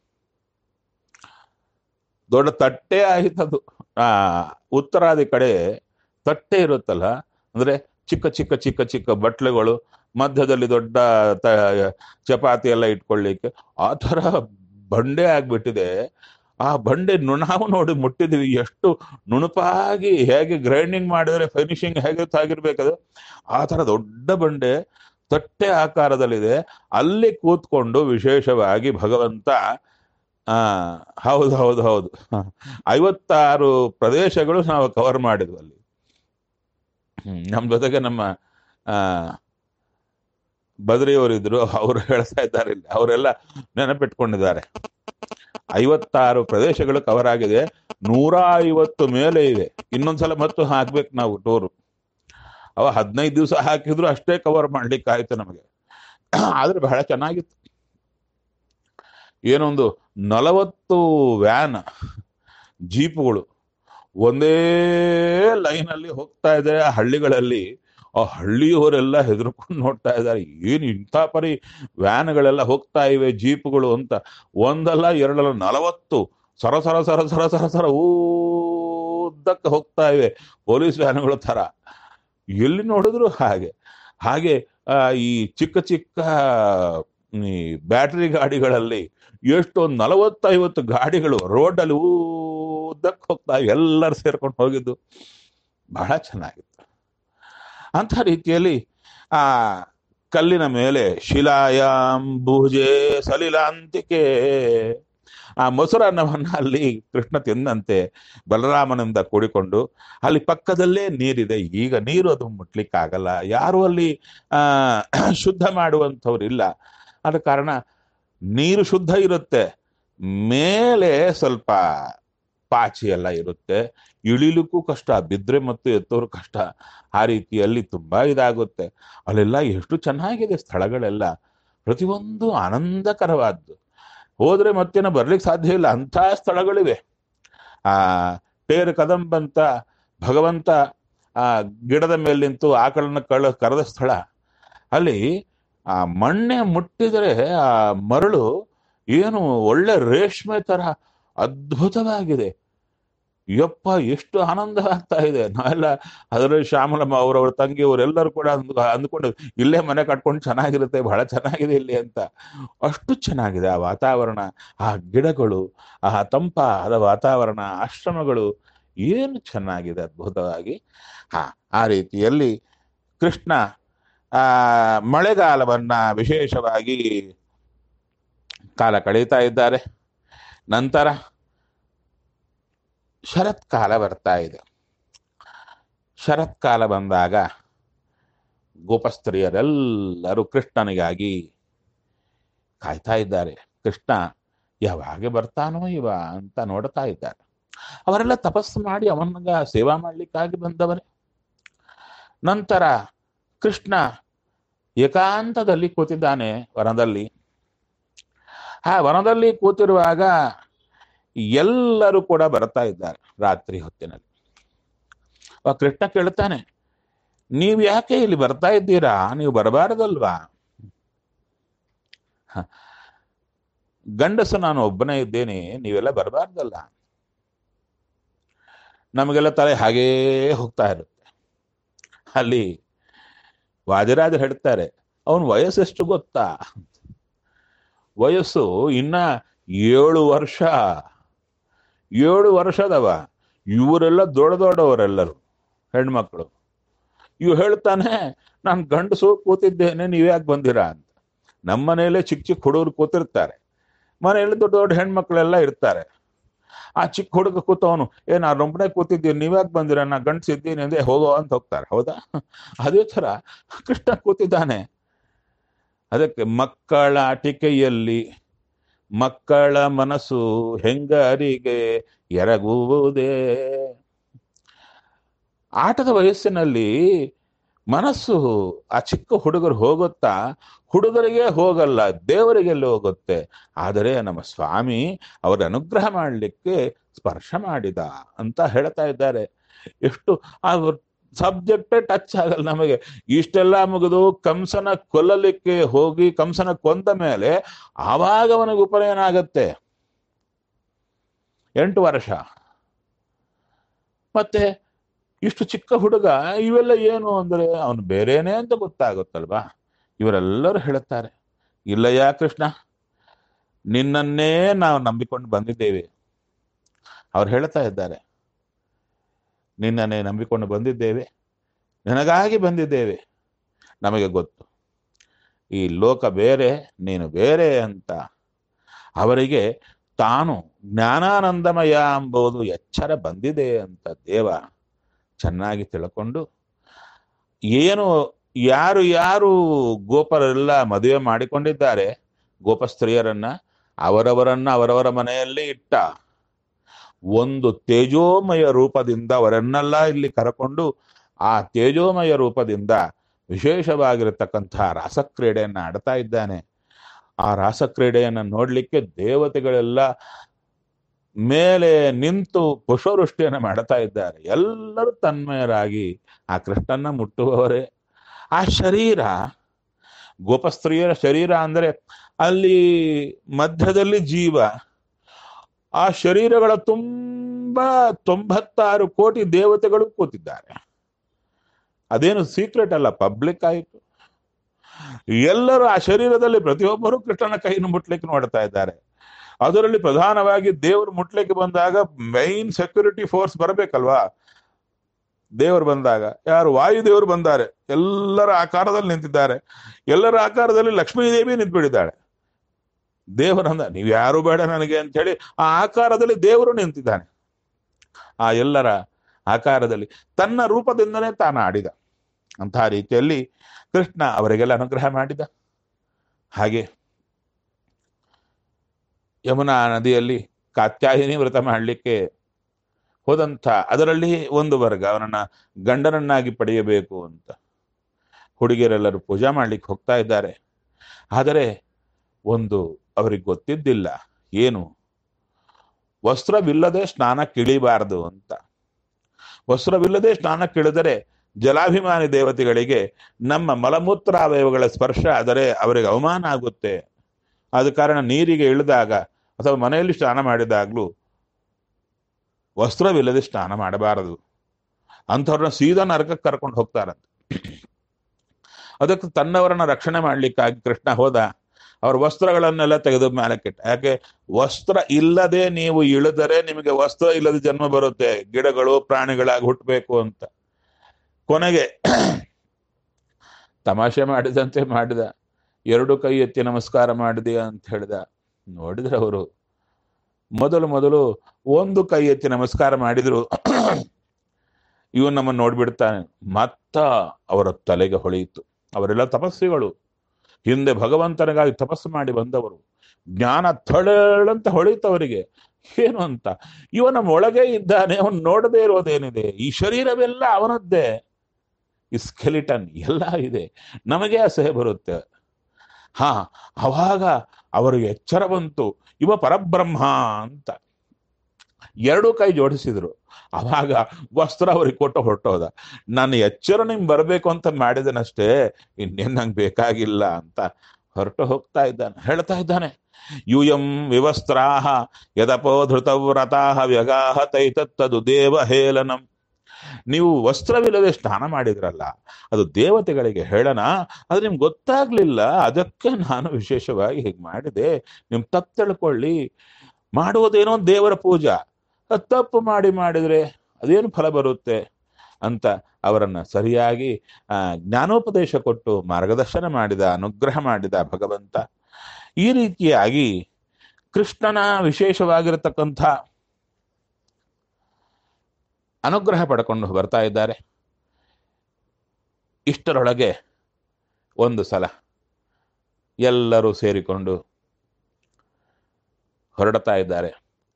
ದೊಡ್ಡ ತಟ್ಟೆ ಆಯ್ತದು. ಆ ಉತ್ತರಾದಿ ಕಡೆ ತಟ್ಟೆ ಇರುತ್ತಲ್ಲ, ಅಂದ್ರೆ ಚಿಕ್ಕ ಚಿಕ್ಕ ಚಿಕ್ಕ ಚಿಕ್ಕ ಬಟ್ಲೆಗಳು, ಮಧ್ಯದಲ್ಲಿ ದೊಡ್ಡ ತ ಚಪಾತಿ ಎಲ್ಲ ಇಟ್ಕೊಳ್ಳಿಕ್ಕೆ, ಆ ಥರ ಬಂಡೆ ಆಗ್ಬಿಟ್ಟಿದೆ. ಆ ಬಂಡೆ ನಾವು ನೋಡಿ ಮುಟ್ಟಿದ್ವಿ, ಎಷ್ಟು ನುಣುಪಾಗಿ, ಹೇಗೆ ಗ್ರೈಂಡಿಂಗ್ ಮಾಡಿದ್ರೆ ಫಿನಿಶಿಂಗ್ ಹೇಗೆ ಆಗಿರ್ಬೇಕದು, ಆ ಥರ ದೊಡ್ಡ ಬಂಡೆ ತಟ್ಟೆ ಆಕಾರದಲ್ಲಿದೆ. ಅಲ್ಲಿ ಕೂತ್ಕೊಂಡು ವಿಶೇಷವಾಗಿ ಭಗವಂತ ಆ ಹೌದು ಹೌದು ಹೌದು ಐವತ್ತಾರು ಪ್ರದೇಶಗಳು ನಾವು ಕವರ್ ಮಾಡಿದ್ವಿ ಅಲ್ಲಿ. ಹ್ಮ್ ನಮ್ಮ ಜೊತೆಗೆ ನಮ್ಮ ಆ ಬದ್ರಿಯವರಿದ್ರು, ಅವರು ಹೇಳ್ತಾ ಇದ್ದಾರೆ, ಇಲ್ಲಿ ಅವರೆಲ್ಲ ನೆನಪಿಟ್ಕೊಂಡಿದ್ದಾರೆ. ಐವತ್ತಾರು ಪ್ರದೇಶಗಳು ಕವರ್ ಆಗಿದೆ, ನೂರ ಐವತ್ತು ಮೇಲೆ ಇದೆ. ಇನ್ನೊಂದ್ಸಲ ಮತ್ತು ಹಾಕ್ಬೇಕು ನಾವು ಟೂರು. ಅವ ಹದಿನೈದು ದಿವಸ ಹಾಕಿದ್ರು ಅಷ್ಟೇ ಕವರ್ ಮಾಡ್ಲಿಕ್ಕೆ ಆಯ್ತು ನಮಗೆ. ಆದ್ರೆ ಬಹಳ ಚೆನ್ನಾಗಿತ್ತು. ಏನೊಂದು ನಲವತ್ತು ವ್ಯಾನ್ ಜೀಪುಗಳು ಒಂದೇ ಲೈನಲ್ಲಿ ಹೋಗ್ತಾ ಇದೆ ಆ ಹಳ್ಳಿಗಳಲ್ಲಿ. ಆ ಹಳ್ಳಿಯವರೆಲ್ಲ ಹೆದರ್ಕೊಂಡು ನೋಡ್ತಾ ಇದ್ದಾರೆ, ಏನು ಇಂಥ ಪರಿ ವ್ಯಾನ್ಗಳೆಲ್ಲ ಹೋಗ್ತಾ ಇವೆ, ಜೀಪುಗಳು ಅಂತ. ಒಂದಲ್ಲ ಎರಡಲ್ಲ, ನಲವತ್ತು ಸರ ಸರ ಸರ ಸರ ಸರ ಸರ ಉದ್ದಕ್ಕೆ ಹೋಗ್ತಾ ಇವೆ, ಪೊಲೀಸ್ ವ್ಯಾನ್ಗಳ ತರ. ಎಲ್ಲಿ ನೋಡಿದ್ರು ಹಾಗೆ ಹಾಗೆ ಆ ಈ ಚಿಕ್ಕ ಚಿಕ್ಕ ಈ ಬ್ಯಾಟರಿ ಗಾಡಿಗಳಲ್ಲಿ ಎಷ್ಟೊಂದು ನಲವತ್ತೈವತ್ತು ಗಾಡಿಗಳು ರೋಡಲ್ಲಿ ಉದ್ದಕ್ಕೆ ಹೋಗ್ತಾ ಇವೆ, ಎಲ್ಲರೂ ಸೇರ್ಕೊಂಡು ಹೋಗಿದ್ದು ಬಹಳ ಚೆನ್ನಾಗಿತ್ತು. ಅಂಥ ರೀತಿಯಲ್ಲಿ ಆ ಕಲ್ಲಿನ ಮೇಲೆ ಶಿಲಾಯಾಂ ಭುಜೆ ಸಲಿಲಾಂತಿಕೆ, ಆ ಮೊಸರನ್ನವನ್ನ ಅಲ್ಲಿ ಕೃಷ್ಣ ತಿಂದಂತೆ ಬಲರಾಮನಿಂದ ಕೂಡಿಕೊಂಡು, ಅಲ್ಲಿ ಪಕ್ಕದಲ್ಲೇ ನೀರಿದೆ. ಈಗ ನೀರು ಅದು ಮುಟ್ಲಿಕ್ಕಾಗಲ್ಲ, ಯಾರು ಅಲ್ಲಿ ಆ ಶುದ್ಧ ಮಾಡುವಂಥವ್ರು ಇಲ್ಲ. ಆದ ಕಾರಣ ನೀರು ಶುದ್ಧ ಇರುತ್ತೆ, ಮೇಲೆ ಸ್ವಲ್ಪ ಪಾಚಿ ಎಲ್ಲ ಇರುತ್ತೆ, ಇಳಿಲಿಕ್ಕೂ ಕಷ್ಟ, ಬಿದ್ರೆ ಮತ್ತು ಎತ್ತೋರು ಕಷ್ಟ. ಆ ರೀತಿಯಲ್ಲಿ ತುಂಬಾ ಇದಾಗುತ್ತೆ. ಅಲ್ಲೆಲ್ಲ ಎಷ್ಟು ಚೆನ್ನಾಗಿದೆ ಸ್ಥಳಗಳೆಲ್ಲ, ಪ್ರತಿಯೊಂದು ಆನಂದಕರವಾದ್ದು. ಹೋದ್ರೆ ಮತ್ತೇನೋ ಬರ್ಲಿಕ್ಕೆ ಸಾಧ್ಯ ಇಲ್ಲ, ಅಂಥ ಸ್ಥಳಗಳಿವೆ. ಆ ಟೇರು ಕದಂಬಂತ ಭಗವಂತ ಆ ಗಿಡದ ಮೇಲೆ ನಿಂತು ಆಕಳನ್ನ ಕಳ ಕರೆದ ಸ್ಥಳ. ಅಲ್ಲಿ ಆ ಮಣ್ಣೆ ಮುಟ್ಟಿದರೆ ಆ ಮರಳು ಏನು ಒಳ್ಳೆ ರೇಷ್ಮೆ ತರ ಅದ್ಭುತವಾಗಿದೆ. ಯಪ್ಪ ಎಷ್ಟು ಆನಂದವಾಗ್ತಾ ಇದೆ. ನಾವೆಲ್ಲ ಅದರಲ್ಲಿ ಶ್ಯಾಮಲಮ್ಮ ಅವರವ್ರ ತಂಗಿ ಅವರೆಲ್ಲರೂ ಕೂಡ ಅಂದ್ ಅಂದ್ಕೊಂಡು ಇಲ್ಲೇ ಮನೆ ಕಟ್ಕೊಂಡು ಚೆನ್ನಾಗಿರುತ್ತೆ, ಬಹಳ ಚೆನ್ನಾಗಿದೆ ಇಲ್ಲಿ ಅಂತ. ಅಷ್ಟು ಚೆನ್ನಾಗಿದೆ ಆ ವಾತಾವರಣ, ಆ ಗಿಡಗಳು, ಆ ತಂಪಾದ ವಾತಾವರಣ, ಆಶ್ರಮಗಳು, ಏನು ಚೆನ್ನಾಗಿದೆ ಅದ್ಭುತವಾಗಿ. ಹಾ, ಆ ರೀತಿಯಲ್ಲಿ ಕೃಷ್ಣ ಆ ಮಳೆಗಾಲವನ್ನ ವಿಶೇಷವಾಗಿ ಕಾಲ ಕಳೀತಾ ಇದ್ದಾರೆ. ನಂತರ ಶರತ್ಕಾಲ ಬರ್ತಾ ಇದೆ. ಶರತ್ಕಾಲ ಬಂದಾಗ ಗೋಪಸ್ತ್ರೀಯರೆಲ್ಲರೂ ಕೃಷ್ಣನಿಗಾಗಿ ಕಾಯ್ತಾ ಇದ್ದಾರೆ. ಕೃಷ್ಣ ಯಾವಾಗ ಬರ್ತಾನೋ ಇವ ಅಂತ ನೋಡ್ತಾ ಇದ್ದಾರೆ. ಅವರೆಲ್ಲ ತಪಸ್ಸು ಮಾಡಿ ಅವನಿಗ ಸೇವಾ ಮಾಡ್ಲಿಕ್ಕಾಗಿ ಬಂದವರೇ. ನಂತರ ಕೃಷ್ಣ ಏಕಾಂತದಲ್ಲಿ ಕೂತಿದ್ದಾನೆ ವನದಲ್ಲಿ. ಆ ವನದಲ್ಲಿ ಕೂತಿರುವಾಗ ಎಲ್ಲರೂ ಕೂಡ ಬರ್ತಾ ಇದ್ದಾರೆ ರಾತ್ರಿ ಹೊತ್ತಿನಲ್ಲಿ. ಆ ಕೃಷ್ಣ ಕೇಳ್ತಾನೆ, ನೀವು ಯಾಕೆ ಇಲ್ಲಿ ಬರ್ತಾ ಇದ್ದೀರಾ? ನೀವು ಬರಬಾರದಲ್ವಾ? ಗಂಡಸು ನಾನು ಒಬ್ಬನೇ ಇದ್ದೇನೆ, ನೀವೆಲ್ಲ ಬರಬಾರ್ದಲ್ಲ. ನಮಗೆಲ್ಲ ತಲೆ ಹಾಗೇ ಹೋಗ್ತಾ ಇರುತ್ತೆ. ಅಲ್ಲಿ ವಾದಿರಾಜರು ಹೇಳ್ತಾರೆ, ಅವನ ವಯಸ್ಸೆಷ್ಟು ಗೊತ್ತಾ? ವಯಸ್ಸು ಇನ್ನ ಏಳು ವರ್ಷ ಏಳು ವರ್ಷದವ. ಇವರೆಲ್ಲ ದೊಡ್ಡ ದೊಡ್ಡವರೆಲ್ಲರು ಹೆಣ್ಮಕ್ಳು. ಇವು ಹೇಳ್ತಾನೆ, ನಾನು ಗಂಡಸು ಕೂತಿದ್ದೇನೆ, ನೀವ್ಯಾಕೆ ಬಂದಿರಾ ಅಂತ. ನಮ್ಮ ಮನೆಯಲ್ಲೇ ಚಿಕ್ಕ ಚಿಕ್ಕ ಹುಡುಗರು ಕೂತಿರ್ತಾರೆ, ಮನೆಯಲ್ಲಿ ದೊಡ್ಡ ದೊಡ್ಡ ಹೆಣ್ಮಕ್ಳೆಲ್ಲ ಇರ್ತಾರೆ. ಆ ಚಿಕ್ಕ ಹುಡುಗ ಕೂತವನು, ಏ ನಾನು ಒಬ್ಬನೇ ಕೂತಿದ್ದೀನಿ, ನೀವ್ಯಾಕೆ ಬಂದಿರ? ನಾ ಗಂಡಸಿದ್ದೀನಿ ಅಂದ್ರೆ ಹೋಗೋ ಅಂತ ಹೋಗ್ತಾರೆ. ಹೌದಾ? ಅದೇ ಥರ ಕೃಷ್ಣ ಕೂತಿದ್ದಾನೆ. ಅದಕ್ಕೆ ಮಕ್ಕಳ ಆಟಿಕೆಯಲ್ಲಿ ಮಕ್ಕಳ ಮನಸ್ಸು ಹೆಂಗರಿಗೆ ಎರಗುವುದೇ. ಆಟದ ವಯಸ್ಸಿನಲ್ಲಿ ಮನಸ್ಸು ಆ ಚಿಕ್ಕ ಹುಡುಗರು ಹೋಗುತ್ತಾ, ಹುಡುಗರಿಗೆ ಹೋಗಲ್ಲ, ದೇವರಿಗೆಲ್ಲ ಹೋಗುತ್ತೆ. ಆದರೆ ನಮ್ಮ ಸ್ವಾಮಿ ಅವರ ಅನುಗ್ರಹ ಮಾಡಲಿಕ್ಕೆ ಸ್ಪರ್ಶ ಮಾಡಿದ ಅಂತ ಹೇಳ್ತಾ ಇದ್ದಾರೆ. ಎಷ್ಟು ಆ ಸಬ್ಜೆಕ್ಟೇ ಟಚ್ ಆಗಲ್ಲ ನಮಗೆ. ಇಷ್ಟೆಲ್ಲ ಮುಗಿದು ಕಂಸನ ಕೊಲ್ಲಲಿಕ್ಕೆ ಹೋಗಿ ಕಂಸನ ಕೊಂದ ಮೇಲೆ ಆವಾಗ ಅವನಿಗೆ ಉಪನಯನ ಆಗತ್ತೆ. ಎಂಟು ವರ್ಷ. ಮತ್ತೆ ಇಷ್ಟು ಚಿಕ್ಕ ಹುಡುಗ, ಇವೆಲ್ಲ ಏನು ಅಂದ್ರೆ ಅವನು ಬೇರೇನೆ ಅಂತ ಗೊತ್ತಾಗುತ್ತಲ್ವಾ. ಇವರೆಲ್ಲರೂ ಹೇಳುತ್ತಾರೆ, ಇಲ್ಲಯ್ಯ ಕೃಷ್ಣ, ನಿನ್ನನ್ನೇ ನಾವು ನಂಬಿಕೊಂಡು ಬಂದಿದ್ದೇವೆ. ಅವ್ರು ಹೇಳ್ತಾ ಇದ್ದಾರೆ, ನಿನ್ನನ್ನೇ ನಂಬಿಕೊಂಡು ಬಂದಿದ್ದೇವೆ, ನಿನಗಾಗಿ ಬಂದಿದ್ದೇವೆ. ನಮಗೆ ಗೊತ್ತು ಈ ಲೋಕ ಬೇರೆ, ನೀನು ಬೇರೆ ಅಂತ. ಅವರಿಗೆ ತಾನು ಜ್ಞಾನಾನಂದಮಯ ಎಂಬುದು ಎಚ್ಚರ ಬಂದಿದೆ ಅಂತ ದೇವ ಚೆನ್ನಾಗಿ ತಿಳ್ಕೊಂಡು, ಏನು ಯಾರು ಯಾರು ಗೋಪರೆಲ್ಲ ಮದುವೆ ಮಾಡಿಕೊಂಡಿದ್ದಾರೆ ಗೋಪಸ್ತ್ರೀಯರನ್ನ, ಅವರವರನ್ನ ಅವರವರ ಮನೆಯಲ್ಲಿ ಇಟ್ಟ. ಒಂದು ತೇಜೋಮಯ ರೂಪದಿಂದ ಅವರನ್ನೆಲ್ಲ ಇಲ್ಲಿ ಕರಕೊಂಡು ಆ ತೇಜೋಮಯ ರೂಪದಿಂದ ವಿಶೇಷವಾಗಿರತಕ್ಕಂಥ ರಾಸಕ್ರೀಡೆಯನ್ನು ಆಡ್ತಾ ಇದ್ದಾನೆ. ಆ ರಾಸಕ್ರೀಡೆಯನ್ನು ನೋಡ್ಲಿಕ್ಕೆ ದೇವತೆಗಳೆಲ್ಲ ಮೇಲೆ ನಿಂತು ಪುಷ್ಪವೃಷ್ಟಿಯನ್ನು ಮಾಡ್ತಾ ಇದ್ದಾರೆ. ಎಲ್ಲರೂ ತನ್ಮಯರಾಗಿ ಆ ಕೃಷ್ಣನ ಮುಟ್ಟುವವರೇ. ಆ ಶರೀರ, ಗೋಪಸ್ತ್ರೀಯರ ಶರೀರ ಅಂದರೆ ಅಲ್ಲಿ ಮಧ್ಯದಲ್ಲಿ ಜೀವ, ಆ ಶರೀರಗಳ ತುಂಬ ತೊಂಬತ್ತಾರು ಕೋಟಿ ದೇವತೆಗಳು ಕೂತಿದ್ದಾರೆ. ಅದೇನು ಸೀಕ್ರೆಟ್ ಅಲ್ಲ, ಪಬ್ಲಿಕ್ ಆಯಿತು. ಎಲ್ಲರೂ ಆ ಶರೀರದಲ್ಲಿ ಪ್ರತಿಯೊಬ್ಬರು ಕೃಷ್ಣನ ಕೈಯನ್ನು ಮುಟ್ಲಿಕ್ಕೆ ನೋಡ್ತಾ ಇದ್ದಾರೆ. ಅದರಲ್ಲಿ ಪ್ರಧಾನವಾಗಿ ದೇವರು ಮುಟ್ಲಿಕ್ಕೆ ಬಂದಾಗ ಮೈನ್ ಸೆಕ್ಯೂರಿಟಿ ಫೋರ್ಸ್ ಬರಬೇಕಲ್ವಾ. ದೇವರು ಬಂದಾಗ ಯಾರು? ವಾಯುದೇವರು ಬಂದಾರೆ, ಎಲ್ಲರ ಆಕಾರದಲ್ಲಿ ನಿಂತಿದ್ದಾರೆ. ಎಲ್ಲರ ಆಕಾರದಲ್ಲಿ ಲಕ್ಷ್ಮೀದೇವಿ ನಿಂತ್ಬಿಟ್ಟಿದ್ದಾಳೆ. ದೇವರಂದ ನೀವು ಯಾರು ಬೇಡ ನನಗೆ ಅಂತ ಹೇಳಿ ಆ ಆಕಾರದಲ್ಲಿ ದೇವರು ನಿಂತಿದ್ದಾನೆ. ಆ ಎಲ್ಲರ ಆಕಾರದಲ್ಲಿ ತನ್ನ ರೂಪದಿಂದನೇ ತಾನು ಆಡಿದ. ಅಂತಹ ರೀತಿಯಲ್ಲಿ ಕೃಷ್ಣ ಅವರಿಗೆಲ್ಲ ಅನುಗ್ರಹ ಮಾಡಿದ. ಹಾಗೆ ಯಮುನಾ ನದಿಯಲ್ಲಿ ಕಾತ್ಯಾಯಿನಿ ವ್ರತ ಮಾಡಲಿಕ್ಕೆ ಹೋದಂಥ ಅದರಲ್ಲಿ ಒಂದು ವರ್ಗ ಅವನನ್ನ ಗಂಡನನ್ನಾಗಿ ಪಡೆಯಬೇಕು ಅಂತ ಹುಡುಗಿಯರೆಲ್ಲರೂ ಪೂಜಾ ಮಾಡ್ಲಿಕ್ಕೆ ಹೋಗ್ತಾ ಇದ್ದಾರೆ. ಆದರೆ ಒಂದು ಅವರಿಗೆ ಗೊತ್ತಿದ್ದಿಲ್ಲ, ಏನು ವಸ್ತ್ರವಿಲ್ಲದೆ ಸ್ನಾನ ಕಿಳಿಬಾರದು ಅಂತ. ವಸ್ತ್ರವಿಲ್ಲದೆ ಸ್ನಾನ ಕಿಳಿದರೆ ಜಲಾಭಿಮಾನಿ ದೇವತೆಗಳಿಗೆ ನಮ್ಮ ಮಲಮೂತ್ರಾವಯವಗಳ ಸ್ಪರ್ಶ ಆದರೆ ಅವರಿಗೆ ಅವಮಾನ ಆಗುತ್ತೆ. ಆದ ಕಾರಣ ನೀರಿಗೆ ಇಳಿದಾಗ ಅಥವಾ ಮನೆಯಲ್ಲಿ ಸ್ನಾನ ಮಾಡಿದಾಗಲೂ ವಸ್ತ್ರವಿಲ್ಲದೆ ಸ್ನಾನ ಮಾಡಬಾರದು. ಅಂಥವ್ರನ್ನ ಸೀದಾ ನರಕಕ್ಕೆ ಕರ್ಕೊಂಡು ಹೋಗ್ತಾರಂತೆ. ಅದಕ್ಕೆ ತನ್ನವರನ್ನ ರಕ್ಷಣೆ ಮಾಡ್ಲಿಕ್ಕಾಗಿ ಕೃಷ್ಣ ಹೋದ. ಅವ್ರ ವಸ್ತ್ರಗಳನ್ನೆಲ್ಲ ತೆಗೆದು ಮೇಲಕ್ಕಿಟ್ಟ. ಯಾಕೆ? ವಸ್ತ್ರ ಇಲ್ಲದೆ ನೀವು ಇಳಿದರೆ ನಿಮಗೆ ವಸ್ತ್ರ ಇಲ್ಲದೆ ಜನ್ಮ ಬರುತ್ತೆ, ಗಿಡಗಳು ಪ್ರಾಣಿಗಳಾಗಿ ಹುಟ್ಟಬೇಕು ಅಂತ. ಕೊನೆಗೆ ತಮಾಷೆ ಮಾಡಿದಂತೆ ಮಾಡಿದ. ಎರಡು ಕೈ ಎತ್ತಿ ನಮಸ್ಕಾರ ಮಾಡಿದೆ ಅಂತ ಹೇಳಿದ. ನೋಡಿದ್ರೆ ಅವರು ಮೊದಲು ಮೊದಲು ಒಂದು ಕೈ ಎತ್ತಿ ನಮಸ್ಕಾರ ಮಾಡಿದ್ರು. ಇವನು ನಮ್ಮನ್ನು ನೋಡ್ಬಿಡ್ತಾನೆ. ಮತ್ತ ಅವರ ತಲೆಗೆ ಹೊಳೆಯಿತು. ಅವರೆಲ್ಲ ತಪಸ್ವಿಗಳು, ಹಿಂದೆ ಭಗವಂತನಿಗಾಗಿ ತಪಸ್ಸು ಮಾಡಿ ಬಂದವರು. ಜ್ಞಾನ ಥಳಂತ ಹೊಳೆಯಿತು ಅವರಿಗೆ. ಏನು ಅಂತ, ಇವನ ಒಳಗೆ ಇದ್ದಾನೆ, ಅವನು ನೋಡದೇ ಇರೋದೇನಿದೆ? ಈ ಶರೀರವೆಲ್ಲ ಅವನದ್ದೇ, ಈ ಸ್ಕೆಲಿಟನ್ ಎಲ್ಲ ಇದೆ, ನಮಗೆ ಅಸಹ್ಯ ಬರುತ್ತೆ. ಹಾ, ಅವಾಗ ಅವರಿಗೆ ಎಚ್ಚರ ಬಂತು, ಇವ ಪರಬ್ರಹ್ಮ ಅಂತ. ಎರಡೂ ಕೈ ಜೋಡಿಸಿದ್ರು. ಅವಾಗ ವಸ್ತ್ರ ಅವ್ರಿಗೆ ಕೊಟ್ಟು ಹೊರಟೋದ. ನಾನು ಎಚ್ಚರ ನಿಮ್ಗೆ ಬರಬೇಕು ಅಂತ ಮಾಡಿದನಷ್ಟೇ, ಇನ್ನೇನು ನಂಗೆ ಬೇಕಾಗಿಲ್ಲ ಅಂತ ಹೊರಟು ಹೋಗ್ತಾ ಇದ್ದಾನೆ. ಹೇಳ್ತಾ ಇದ್ದಾನೆ, ಯೂಯಂ ವಿವಸ್ತ್ರಾಹ ಯದಪೋಧೃತವ್ರತಾಹ ವ್ಯಗಾಹ ತೈತತ್ತದು ದೇವ ಹೇಳನಂ. ನೀವು ವಸ್ತ್ರವಿಲ್ಲದೆ ಸ್ನಾನ ಮಾಡಿದ್ರಲ್ಲ, ಅದು ದೇವತೆಗಳಿಗೆ ಹೇಳನ, ಅದು ನಿಮ್ಗೆ ಗೊತ್ತಾಗ್ಲಿಲ್ಲ, ಅದಕ್ಕೆ ನಾನು ವಿಶೇಷವಾಗಿ ಹೀಗೆ ಮಾಡಿದೆ. ನಿಮ್ ತಪ್ಪು ತಿಳ್ಕೊಳ್ಳಿ. ಮಾಡುವುದೇನೋ ದೇವರ ಪೂಜಾ, ಅದು ತಪ್ಪು ಮಾಡಿ ಮಾಡಿದ್ರೆ ಅದೇನು ಫಲ ಬರುತ್ತೆ ಅಂತ ಅವರನ್ನ ಸರಿಯಾಗಿ ಆ ಜ್ಞಾನೋಪದೇಶ ಕೊಟ್ಟು ಮಾರ್ಗದರ್ಶನ ಮಾಡಿದ, ಅನುಗ್ರಹ ಮಾಡಿದ ಭಗವಂತ. ಈ ರೀತಿಯಾಗಿ ಕೃಷ್ಣನ ವಿಶೇಷವಾಗಿರತಕ್ಕಂಥ ಅನುಗ್ರಹ ಪಡ್ಕೊಂಡು ಬರ್ತಾ ಇದ್ದಾರೆ. ಇಷ್ಟರೊಳಗೆ ಒಂದು ಸಲ ಎಲ್ಲರೂ ಸೇರಿಕೊಂಡು ಹೊರಡ್ತಾ ಇದ್ದಾರೆ.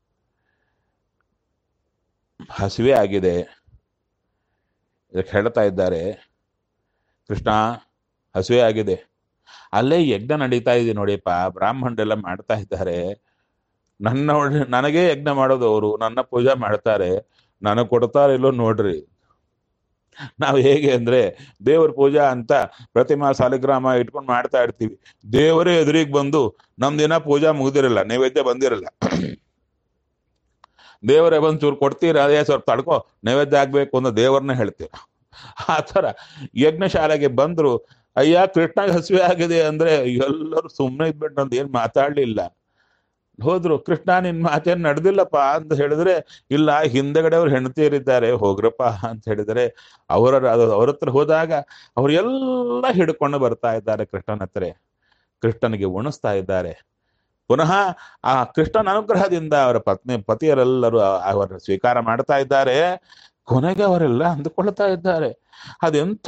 ಹಸಿವೆ ಆಗಿದೆ. ಇದಕ್ಕೆ ಹೇಳ್ತಾ ಇದ್ದಾರೆ, ಕೃಷ್ಣ ಹಸಿವೆ ಆಗಿದೆ, ಅಲ್ಲೇ ಯಜ್ಞ ನಡೀತಾ ಇದೆ ನೋಡಿಪ್ಪ, ಬ್ರಾಹ್ಮಣರೆಲ್ಲ ಮಾಡ್ತಾ ಇದ್ದಾರೆ, ನನ್ನ ನನಗೇ ಯಜ್ಞ ಮಾಡೋದು ಅವರು, ನನ್ನ ಪೂಜೆ ಮಾಡ್ತಾರೆ, ನನಗೆ ಕೊಡ್ತಾರೆ ಇಲ್ಲೋ ನೋಡ್ರಿ. ನಾವು ಹೇಗೆ ಅಂದ್ರೆ ದೇವ್ರ ಪೂಜಾ ಅಂತ ಪ್ರತಿಮಾ ಸಾಲಿಗ್ರಾಮ ಇಟ್ಕೊಂಡು ಮಾಡ್ತಾ ಇರ್ತೀವಿ. ದೇವರೇ ಎದುರಿಗೆ ಬಂದು ನಮ್ದಿನ ಪೂಜಾ ಮುಗ್ದಿರಲ್ಲ, ನೈವೇದ್ಯ ಬಂದಿರಲ್ಲ, ದೇವರೇ ಬಂದು ಚೂರು ಕೊಡ್ತೀರ, ಅದೇ ಸ್ವಲ್ಪ ತಡ್ಕೋ ನೈವೇದ್ಯ ಆಗ್ಬೇಕು ಅಂತ ದೇವರನ್ನೇ ಹೇಳ್ತೀರ. ಆ ಥರ ಯಜ್ಞಶಾಲೆಗೆ ಬಂದ್ರು. ಅಯ್ಯ ಕೃಷ್ಣಗೆ ಹಸಿವೆ ಆಗಿದೆ ಅಂದ್ರೆ ಎಲ್ಲರೂ ಸುಮ್ಮನೆ ಇದ್ಬಿಟ್ಟು ನಂದು ಏನ್ ಮಾತಾಡ್ಲಿಲ್ಲ. ಹೋದ್ರು. ಕೃಷ್ಣ ನಿನ್ ಮಾತೇನ್ ನಡೆದಿಲ್ಲಪ್ಪ ಅಂತ ಹೇಳಿದ್ರೆ, ಇಲ್ಲ ಹಿಂದೆಗಡೆ ಅವ್ರು ಹೆಂಡತಿಯರಿದ್ದಾರೆ ಹೋಗ್ರಪ್ಪ ಅಂತ ಹೇಳಿದರೆ, ಅವರ ಅವ್ರ ಹತ್ರ ಹೋದಾಗ ಅವರೆಲ್ಲ ಹಿಡ್ಕೊಂಡು ಬರ್ತಾ ಇದ್ದಾರೆ ಕೃಷ್ಣನ ಹತ್ರ. ಕೃಷ್ಣನಿಗೆ ಉಣಿಸ್ತಾ ಇದ್ದಾರೆ. ಪುನಃ ಆ ಕೃಷ್ಣನ ಅನುಗ್ರಹದಿಂದ ಅವರ ಪತ್ನಿ ಪತಿಯರೆಲ್ಲರೂ ಅವರ ಸ್ವೀಕಾರ ಮಾಡ್ತಾ ಇದ್ದಾರೆ. ಕೊನೆಗೆ ಅವರೆಲ್ಲ ಅಂದುಕೊಳ್ತಾ ಇದ್ದಾರೆ, ಅದೆಂಥ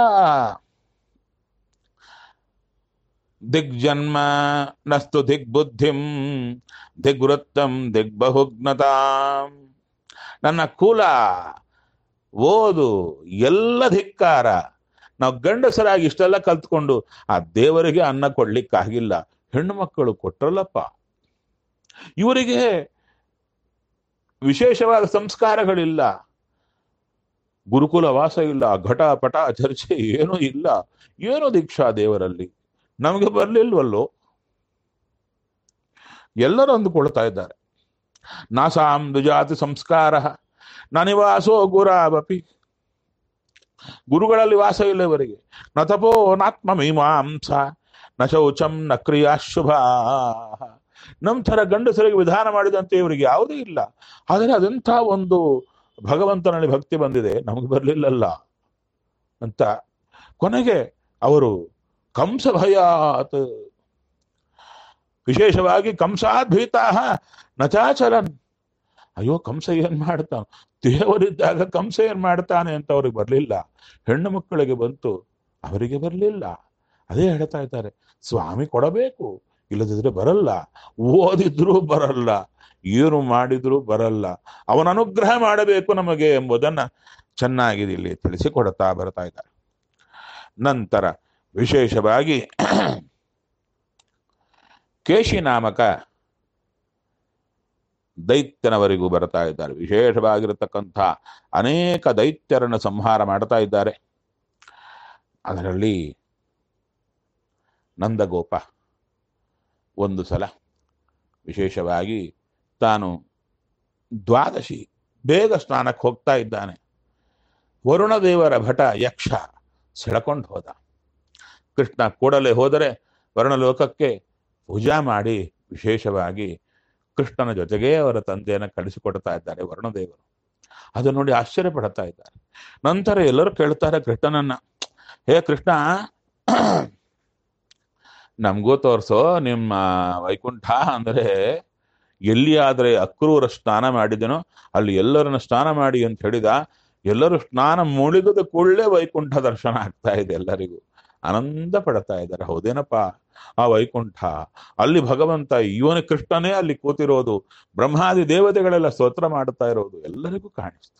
ದಿಗ್ಜನ್ಮ ನಸ್ತು ದಿಗ್ಬುದ್ಧಿಂ ದಿಗ್ವೃತ್ತಂ ದಿಗ್ಬಹುಜ್ಞತಾಂ. ನನ್ನ ಕುಲ ಓದು ಎಲ್ಲ ಧಿಕ್ಕಾರ. ನಾವು ಗಂಡಸರಾಗಿ ಇಷ್ಟೆಲ್ಲ ಕಲ್ತ್ಕೊಂಡು ಆ ದೇವರಿಗೆ ಅನ್ನ ಕೊಡ್ಲಿಕ್ಕಾಗಿಲ್ಲ, ಹೆಣ್ಣು ಮಕ್ಕಳು ಕೊಟ್ರಲ್ಲಪ್ಪ. ಇವರಿಗೆ ವಿಶೇಷವಾದ ಸಂಸ್ಕಾರಗಳಿಲ್ಲ, ಗುರುಕುಲ ವಾಸ ಇಲ್ಲ, ಘಟ ಪಟ ಚರ್ಚೆ ಏನೂ ಇಲ್ಲ, ಏನೋ ದೀಕ್ಷಾ ದೇವರಲ್ಲಿ ನಮಗೆ ಬರ್ಲಿಲ್ವಲ್ಲೋ. ಎಲ್ಲರೂ ಅಂದುಕೊಳ್ತಾ ಇದ್ದಾರೆ. ನಾಸಾಂ ದ್ವಿಜಾತಿ ಸಂಸ್ಕಾರ ನನಿವಾಸೋ ಗುರಾವಪಿ. ಗುರುಗಳಲ್ಲಿ ವಾಸ ಇಲ್ಲ ಇವರಿಗೆ. ನ ತಪೋ ನಾತ್ಮ ಮೀಮಾಂಸ ನ ಶೌಚಂ ನ ಕ್ರಿಯಾ ಶುಭ. ನಮ್ಮ ಥರ ಗಂಡಸರಿಗೆ ವಿಧಾನ ಮಾಡಿದಂತೆ ಇವರಿಗೆ ಯಾವುದೂ ಇಲ್ಲ. ಆದರೆ ಅದೆಂಥ ಒಂದು ಭಗವಂತನಲ್ಲಿ ಭಕ್ತಿ ಬಂದಿದೆ, ನಮಗೆ ಬರಲಿಲ್ಲಲ್ಲ ಅಂತ. ಕೊನೆಗೆ ಅವರು ಕಂಸ ಭಯಾತ್, ವಿಶೇಷವಾಗಿ ಕಂಸಾದ್ಭೀತಾ ನಚಾಚಲನ್. ಅಯ್ಯೋ ಕಂಸ ಏನ್ ಮಾಡ್ತಾನೆ, ದೇವರಿದ್ದಾಗ ಕಂಸ ಏನ್ ಮಾಡ್ತಾನೆ ಅಂತ ಅವ್ರಿಗೆ ಬರಲಿಲ್ಲ. ಹೆಣ್ಣು ಮಕ್ಕಳಿಗೆ ಬಂತು, ಅವರಿಗೆ ಬರಲಿಲ್ಲ. ಅದೇ ಹೇಳ್ತಾ ಇದ್ದಾರೆ, ಸ್ವಾಮಿ ಕೊಡಬೇಕು, ಇಲ್ಲದಿದ್ರೆ ಬರಲ್ಲ, ಓದಿದ್ರೂ ಬರಲ್ಲ, ಏನು ಮಾಡಿದ್ರೂ ಬರಲ್ಲ, ಅವನ ಅನುಗ್ರಹ ಮಾಡಬೇಕು ನಮಗೆ ಎಂಬುದನ್ನ ಚೆನ್ನಾಗಿದೆ ಇಲ್ಲಿ ತಿಳಿಸಿಕೊಡ್ತಾ ಬರ್ತಾ ಇದ್ದಾರೆ. ನಂತರ ವಿಶೇಷವಾಗಿ ಕೇಶಿ ನಾಮಕ ದೈತ್ಯನವರಿಗೂ ಬರ್ತಾ ಇದ್ದಾರೆ. ವಿಶೇಷವಾಗಿರತಕ್ಕಂಥ ಅನೇಕ ದೈತ್ಯರನ್ನು ಸಂಹಾರ ಮಾಡ್ತಾ ಇದ್ದಾರೆ. ಅದರಲ್ಲಿ ನಂದಗೋಪ ಒಂದು ಸಲ ವಿಶೇಷವಾಗಿ ತಾನು ದ್ವಾದಶಿ ಬೇಗ ಸ್ನಾನಕ್ಕೆ ಹೋಗ್ತಾ ಇದ್ದಾನೆ. ವರುಣದೇವರ ಭಟ ಯಕ್ಷ ಸೆಳಕೊಂಡು ಹೋದ. ಕೃಷ್ಣ ಕೂಡಲೇ ಹೋದರೆ ವರ್ಣಲೋಕಕ್ಕೆ ಪೂಜಾ ಮಾಡಿ ವಿಶೇಷವಾಗಿ ಕೃಷ್ಣನ ಜೊತೆಗೇ ಅವರ ತಂದೆಯನ್ನು ಕಳಿಸಿಕೊಡ್ತಾ ಇದ್ದಾರೆ ವರುಣದೇವರು. ಅದು ನೋಡಿ ಆಶ್ಚರ್ಯ ಪಡ್ತಾ ಇದ್ದಾರೆ. ನಂತರ ಎಲ್ಲರೂ ಕೇಳ್ತಾರೆ ಕೃಷ್ಣನನ್ನ, ಹೇ ಕೃಷ್ಣ, ನಮಗೂ ತೋರಿಸೋ ನಿಮ್ಮ ವೈಕುಂಠ ಅಂದರೆ ಎಲ್ಲಿಯಾದರೆ ಅಕ್ರೂರ ಸ್ನಾನ ಮಾಡಿದನೋ ಅಲ್ಲಿ ಎಲ್ಲರನ್ನ ಸ್ನಾನ ಮಾಡಿ ಅಂತ ಹೇಳಿದ. ಎಲ್ಲರೂ ಸ್ನಾನ ಮುಳುಗದ ಕೂಡಲೇ ವೈಕುಂಠ ದರ್ಶನ ಆಗ್ತಾ ಇದೆ. ಎಲ್ಲರಿಗೂ ಆನಂದ ಪಡ್ತಾ ಇದ್ದಾರೆ. ಹೌದೇನಪ್ಪ, ಆ ವೈಕುಂಠ ಅಲ್ಲಿ ಭಗವಂತ ಇವನ ಕೃಷ್ಣನೇ ಅಲ್ಲಿ ಕೂತಿರೋದು, ಬ್ರಹ್ಮಾದಿ ದೇವತೆಗಳೆಲ್ಲ ಸ್ತೋತ್ರ ಮಾಡುತ್ತಾ ಇರೋದು ಎಲ್ಲರಿಗೂ ಕಾಣಿಸ್ತು.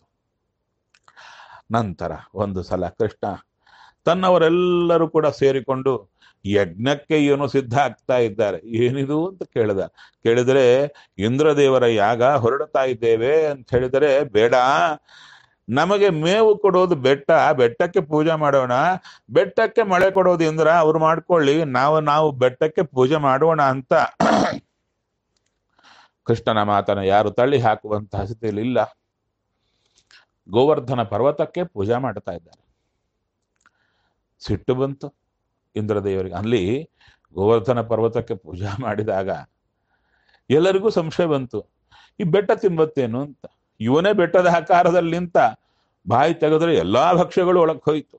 ನಂತರ ಒಂದು ಸಲ ಕೃಷ್ಣ ತನ್ನವರೆಲ್ಲರೂ ಕೂಡ ಸೇರಿಕೊಂಡು ಯಜ್ಞಕ್ಕೆ ಏನು ಸಿದ್ಧ ಆಗ್ತಾ ಇದ್ದಾರೆ. ಏನಿದು ಅಂತ ಕೇಳಿದ. ಕೇಳಿದರೆ ಇಂದ್ರದೇವರ ಯಾಗ ಹೊರಡ್ತಾ ಇದ್ದೇವೆ ಅಂತ ಹೇಳಿದರೆ, ಬೇಡ, ನಮಗೆ ಮೇವು ಕೊಡೋದು ಬೆಟ್ಟ, ಬೆಟ್ಟಕ್ಕೆ ಪೂಜೆ ಮಾಡೋಣ, ಬೆಟ್ಟಕ್ಕೆ ಮಳೆ ಕೊಡೋದು ಇಂದ್ರ, ಅವ್ರು ಮಾಡ್ಕೊಳ್ಳಿ, ನಾವು ನಾವು ಬೆಟ್ಟಕ್ಕೆ ಪೂಜೆ ಮಾಡೋಣ ಅಂತ ಕೃಷ್ಣನ ಮಾತನ್ನ ಯಾರು ತಳ್ಳಿ ಹಾಕುವಂತಹ ಸ್ಥಿತಿಯಲ್ಲಿ ಇಲ್ಲ. ಗೋವರ್ಧನ ಪರ್ವತಕ್ಕೆ ಪೂಜೆ ಮಾಡ್ತಾ ಇದ್ದಾರೆ. ಸಿಟ್ಟು ಬಂತು ಇಂದ್ರದೇವರಿಗೆ. ಅಲ್ಲಿ ಗೋವರ್ಧನ ಪರ್ವತಕ್ಕೆ ಪೂಜಾ ಮಾಡಿದಾಗ ಎಲ್ಲರಿಗೂ ಸಂಶಯ ಬಂತು, ಈ ಬೆಟ್ಟ ತಿಂಬತ್ತೇನು ಅಂತ. ಇವನೇ ಬೆಟ್ಟದ ಆಕಾರದಲ್ಲಿ ನಿಂತ, ಬಾಯಿ ತೆಗೆದ್ರೆ ಎಲ್ಲಾ ಭಕ್ಷ್ಯಗಳು ಒಳಗೆ ಹೋಯಿತು.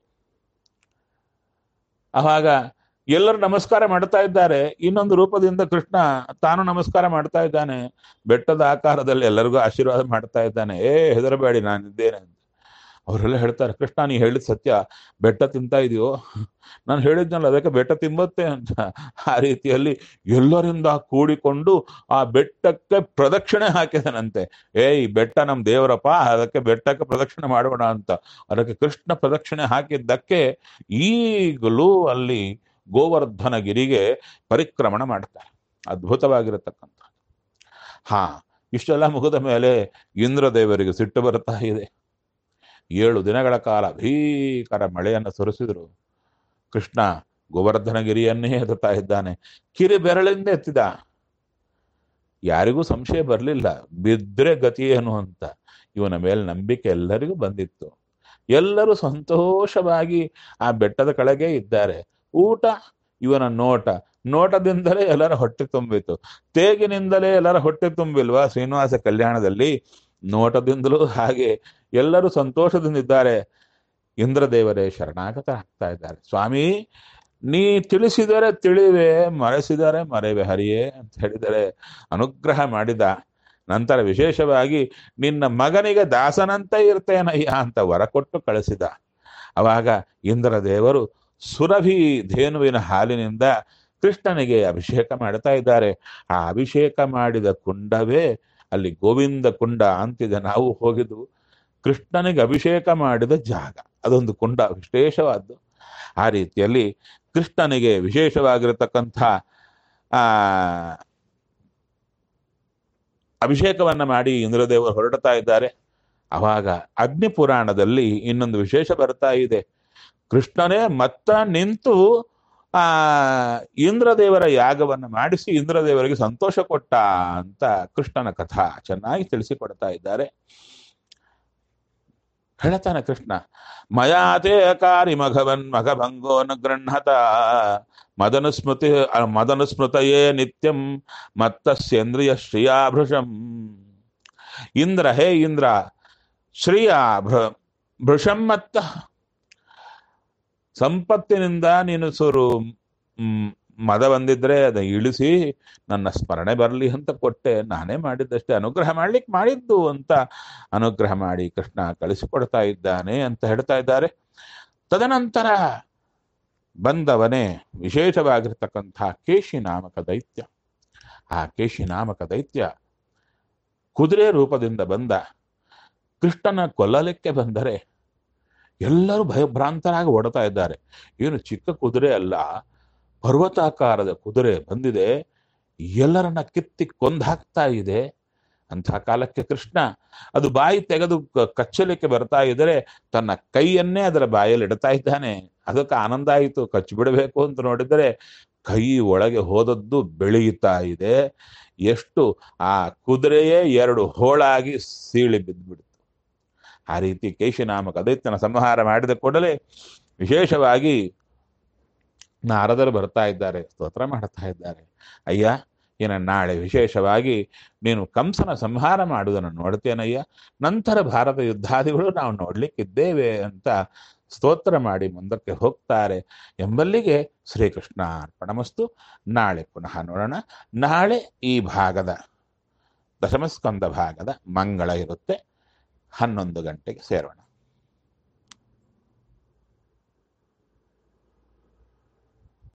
ಆವಾಗ ಎಲ್ಲರೂ ನಮಸ್ಕಾರ ಮಾಡ್ತಾ ಇದ್ದಾರೆ. ಇನ್ನೊಂದು ರೂಪದಿಂದ ಕೃಷ್ಣ ತಾನು ನಮಸ್ಕಾರ ಮಾಡ್ತಾ ಇದ್ದಾನೆ. ಬೆಟ್ಟದ ಆಕಾರದಲ್ಲಿ ಎಲ್ಲರಿಗೂ ಆಶೀರ್ವಾದ ಮಾಡ್ತಾ ಇದ್ದಾನೆ. ಏ ಹೆದರಬೇಡಿ, ನಾನಿದ್ದೇನೆ ಅಂತ. ಅವರೆಲ್ಲ ಹೇಳ್ತಾರೆ, ಕೃಷ್ಣ ನೀ ಹೇಳಿದ ಸತ್ಯ, ಬೆಟ್ಟ ತಿಂತಾ ಇದೆಯೋ? ನಾನು ಹೇಳಿದ್ನಲ್ಲ ಅದಕ್ಕೆ ಬೆಟ್ಟ ತಿಂಬತ್ತೆ ಅಂತ. ಆ ರೀತಿಯಲ್ಲಿ ಎಲ್ಲರಿಂದ ಕೂಡಿಕೊಂಡು ಆ ಬೆಟ್ಟಕ್ಕೆ ಪ್ರದಕ್ಷಿಣೆ ಹಾಕಿದನಂತೆ. ಏ ಈ ಬೆಟ್ಟ ನಮ್ ದೇವರಪ್ಪ, ಅದಕ್ಕೆ ಬೆಟ್ಟಕ್ಕೆ ಪ್ರದಕ್ಷಿಣೆ ಮಾಡೋಣ ಅಂತ. ಅದಕ್ಕೆ ಕೃಷ್ಣ ಪ್ರದಕ್ಷಿಣೆ ಹಾಕಿದ್ದಕ್ಕೆ ಈಗಲೂ ಅಲ್ಲಿ ಗೋವರ್ಧನ ಗಿರಿಗೆ ಪರಿಕ್ರಮಣ ಮಾಡ್ತಾರೆ. ಅದ್ಭುತವಾಗಿರತಕ್ಕಂಥ. ಹಾ, ಇಷ್ಟೆಲ್ಲ ಮುಗಿದ ಮೇಲೆ ಇಂದ್ರದೇವರಿಗೆ ಸಿಟ್ಟು ಬರ್ತಾ ಇದೆ. ಏಳು ದಿನಗಳ ಕಾಲ ಭೀಕರ ಮಳೆಯನ್ನು ಸುರಿಸಿದ್ರು. ಕೃಷ್ಣ ಗೋವರ್ಧನಗಿರಿಯನ್ನೇ ಎತ್ತುತ್ತಾ ಇದ್ದಾನೆ. ಕಿರಿ ಬೆರಳಿಂದ ಎತ್ತಿದ. ಯಾರಿಗೂ ಸಂಶಯ ಬರಲಿಲ್ಲ, ಬಿದ್ರೆ ಗತಿ ಏನು ಅಂತ. ಇವನ ಮೇಲೆ ನಂಬಿಕೆ ಎಲ್ಲರಿಗೂ ಬಂದಿತ್ತು. ಎಲ್ಲರೂ ಸಂತೋಷವಾಗಿ ಆ ಬೆಟ್ಟದ ಕೆಳಗೆ ಇದ್ದಾರೆ. ಊಟ ಇವನ ನೋಟ, ನೋಟದಿಂದಲೇ ಎಲ್ಲರ ಹೊಟ್ಟೆ ತುಂಬಿತು. ತೇಗಿನಿಂದಲೇ ಎಲ್ಲರ ಹೊಟ್ಟೆ ತುಂಬಿಲ್ವಾ ಶ್ರೀನಿವಾಸ ಕಲ್ಯಾಣದಲ್ಲಿ? ನೋಟದಿಂದಲೂ ಹಾಗೆ ಎಲ್ಲರೂ ಸಂತೋಷದಿಂದಿದ್ದಾರೆ. ಇಂದ್ರದೇವರೇ ಶರಣಾಗತ ಆಗ್ತಾ ಇದ್ದಾರೆ. ಸ್ವಾಮಿ, ನೀ ತಿಳಿಸಿದರೆ ತಿಳಿವೆ, ಮರೆಸಿದರೆ ಮರೆವೆ ಹರಿಯೇ ಅಂತ ಹೇಳಿದರೆ ಅನುಗ್ರಹ ಮಾಡಿದ. ನಂತರ ವಿಶೇಷವಾಗಿ ನಿನ್ನ ಮಗನಿಗೆ ದಾಸನಂತೆ ಇರ್ತೇನಯ್ಯ ಅಂತ ವರ ಕೊಟ್ಟು ಕಳಿಸಿದ. ಅವಾಗ ಇಂದ್ರದೇವರು ಸುರಭಿ ಧೇನುವಿನ ಹಾಲಿನಿಂದ ಕೃಷ್ಣನಿಗೆ ಅಭಿಷೇಕ ಮಾಡ್ತಾ ಇದ್ದಾರೆ. ಆ ಅಭಿಷೇಕ ಮಾಡಿದ ಕುಂಡವೇ ಅಲ್ಲಿ ಗೋವಿಂದ ಕುಂಡ ಅಂತಿದೆ. ನಾವು ಹೋಗಿದ್ದು ಕೃಷ್ಣನಿಗೆ ಅಭಿಷೇಕ ಮಾಡಿದ ಜಾಗ, ಅದೊಂದು ಕುಂಡ ವಿಶೇಷವಾದ್ದು. ಆ ರೀತಿಯಲ್ಲಿ ಕೃಷ್ಣನಿಗೆ ವಿಶೇಷವಾಗಿರತಕ್ಕಂಥ ಆ ಅಭಿಷೇಕವನ್ನ ಮಾಡಿ ಇಂದ್ರದೇವರು ಹೊರಡ್ತಾ ಇದ್ದಾರೆ. ಅವಾಗ ಅಗ್ನಿ ಪುರಾಣದಲ್ಲಿ ಇನ್ನೊಂದು ವಿಶೇಷ ಬರ್ತಾ ಇದೆ. ಕೃಷ್ಣನೇ ಮತ್ತ ನಿಂತು ಆ ಇಂದ್ರದೇವರ ಯಾಗವನ್ನ ಮಾಡಿಸಿ ಇಂದ್ರದೇವರಿಗೆ ಸಂತೋಷ ಕೊಟ್ಟ ಅಂತ ಕೃಷ್ಣನ ಕಥಾ ಚೆನ್ನಾಗಿ ತಿಳಿಸಿಕೊಡ್ತಾ ಇದ್ದಾರೆ. ಹೇಳ್ತಾನೆ ಕೃಷ್ಣ, ಮಯಾತೆ ಕಾರಿ ಮಘವನ್ ಮಘಭಂಗೋ ನ ಗೃಹತ ಮದನುಸ್ಮೃತಿ ಮದನುಸ್ಮೃತಯೇ ನಿತ್ಯಂ ಮತ್ತಸ್ಯೇಂದ್ರಿಯ ಶ್ರಿಯಾಭೃಷಂ. ಇಂದ್ರ, ಹೇ ಇಂದ್ರ, ಶ್ರಿಯ ಭೃಷಂ ಮತ್ತ ಸಂಪತ್ತಿನಿಂದ ನೀನು ಸುರು ಮದ ಬಂದಿದ್ರೆ ಅದ ಇಳಿಸಿ ನನ್ನ ಸ್ಮರಣೆ ಬರಲಿ ಅಂತ ಕೊಟ್ಟೆ. ನಾನೇ ಮಾಡಿದ್ದಷ್ಟೇ, ಅನುಗ್ರಹ ಮಾಡ್ಲಿಕ್ಕೆ ಮಾಡಿದ್ದು ಅಂತ ಅನುಗ್ರಹ ಮಾಡಿ ಕೃಷ್ಣ ಕಳಿಸಿಕೊಡ್ತಾ ಇದ್ದಾನೆ ಅಂತ ಹೇಳ್ತಾ ಇದ್ದಾರೆ. ತದನಂತರ ಬಂದವನೇ ವಿಶೇಷವಾಗಿರ್ತಕ್ಕಂಥ ಕೇಶಿ ನಾಮಕ ದೈತ್ಯ. ಆ ಕೇಶಿ ನಾಮಕ ದೈತ್ಯ ಕುದುರೆ ರೂಪದಿಂದ ಬಂದ. ಕೃಷ್ಣನ ಕೊಲ್ಲಲಿಕ್ಕೆ ಬಂದರೆ ಎಲ್ಲರೂ ಭಯಭ್ರಾಂತರಾಗಿ ಓಡ್ತಾ ಇದ್ದಾರೆ. ಏನು ಚಿಕ್ಕ ಕುದುರೆ ಅಲ್ಲ, ಪರ್ವತಾಕಾರದ ಕುದುರೆ ಬಂದಿದೆ, ಎಲ್ಲರನ್ನ ಕಿತ್ತಿ ಕೊಂದಾಕ್ತಾ ಇದೆ. ಅಂಥ ಕಾಲಕ್ಕೆ ಕೃಷ್ಣ ಅದು ಬಾಯಿ ತೆಗೆದು ಕಚ್ಚಲಿಕ್ಕೆ ಬರ್ತಾ ಇದ್ದರೆ ತನ್ನ ಕೈಯನ್ನೇ ಅದರ ಬಾಯಲ್ಲಿ ಇಡ್ತಾ ಇದ್ದಾನೆ. ಅದಕ್ಕೆ ಆನಂದ ಆಯಿತು, ಕಚ್ಚಿಬಿಡಬೇಕು ಅಂತ ನೋಡಿದರೆ ಕೈ ಒಳಗೆ ಹೋದದ್ದು ಬೆಳೆಯುತ್ತಾ ಇದೆ. ಎಷ್ಟು ಆ ಕುದುರೆಯೇ ಎರಡು ಹೋಳಾಗಿ ಸೀಳಿ ಬಿದ್ದುಬಿಡ್ತು. ಆ ರೀತಿ ಕೇಶಿನಾಮಕ ದೈತ್ಯನ ಸಂಹಾರ ಮಾಡಿದ ಕೂಡಲೇ ವಿಶೇಷವಾಗಿ ನಾರದರು ಬರ್ತಾ ಇದ್ದಾರೆ, ಸ್ತೋತ್ರ ಮಾಡ್ತಾ ಇದ್ದಾರೆ. ಅಯ್ಯ, ಏನ ನಾಳೆ ವಿಶೇಷವಾಗಿ ನೀನು ಕಂಸನ ಸಂಹಾರ ಮಾಡುವುದನ್ನು ನೋಡ್ತೇನಯ್ಯ, ನಂತರ ಭಾರತ ಯುದ್ಧಾದಿಗಳು ನಾವು ನೋಡ್ಲಿಕ್ಕಿದ್ದೇವೆ ಅಂತ ಸ್ತೋತ್ರ ಮಾಡಿ ಮುಂದಕ್ಕೆ ಹೋಗ್ತಾರೆ ಎಂಬಲ್ಲಿಗೆ ಶ್ರೀಕೃಷ್ಣ ಅರ್ಪಣಮಸ್ತು. ನಾಳೆ ಪುನಃ ನೋಡೋಣ. ನಾಳೆ ಈ ಭಾಗದ ದಶಮಸ್ಕಂದ ಭಾಗದ ಮಂಗಳ ಇರುತ್ತೆ, ಹನ್ನೊಂದು ಗಂಟೆಗೆ ಸೇರೋಣ.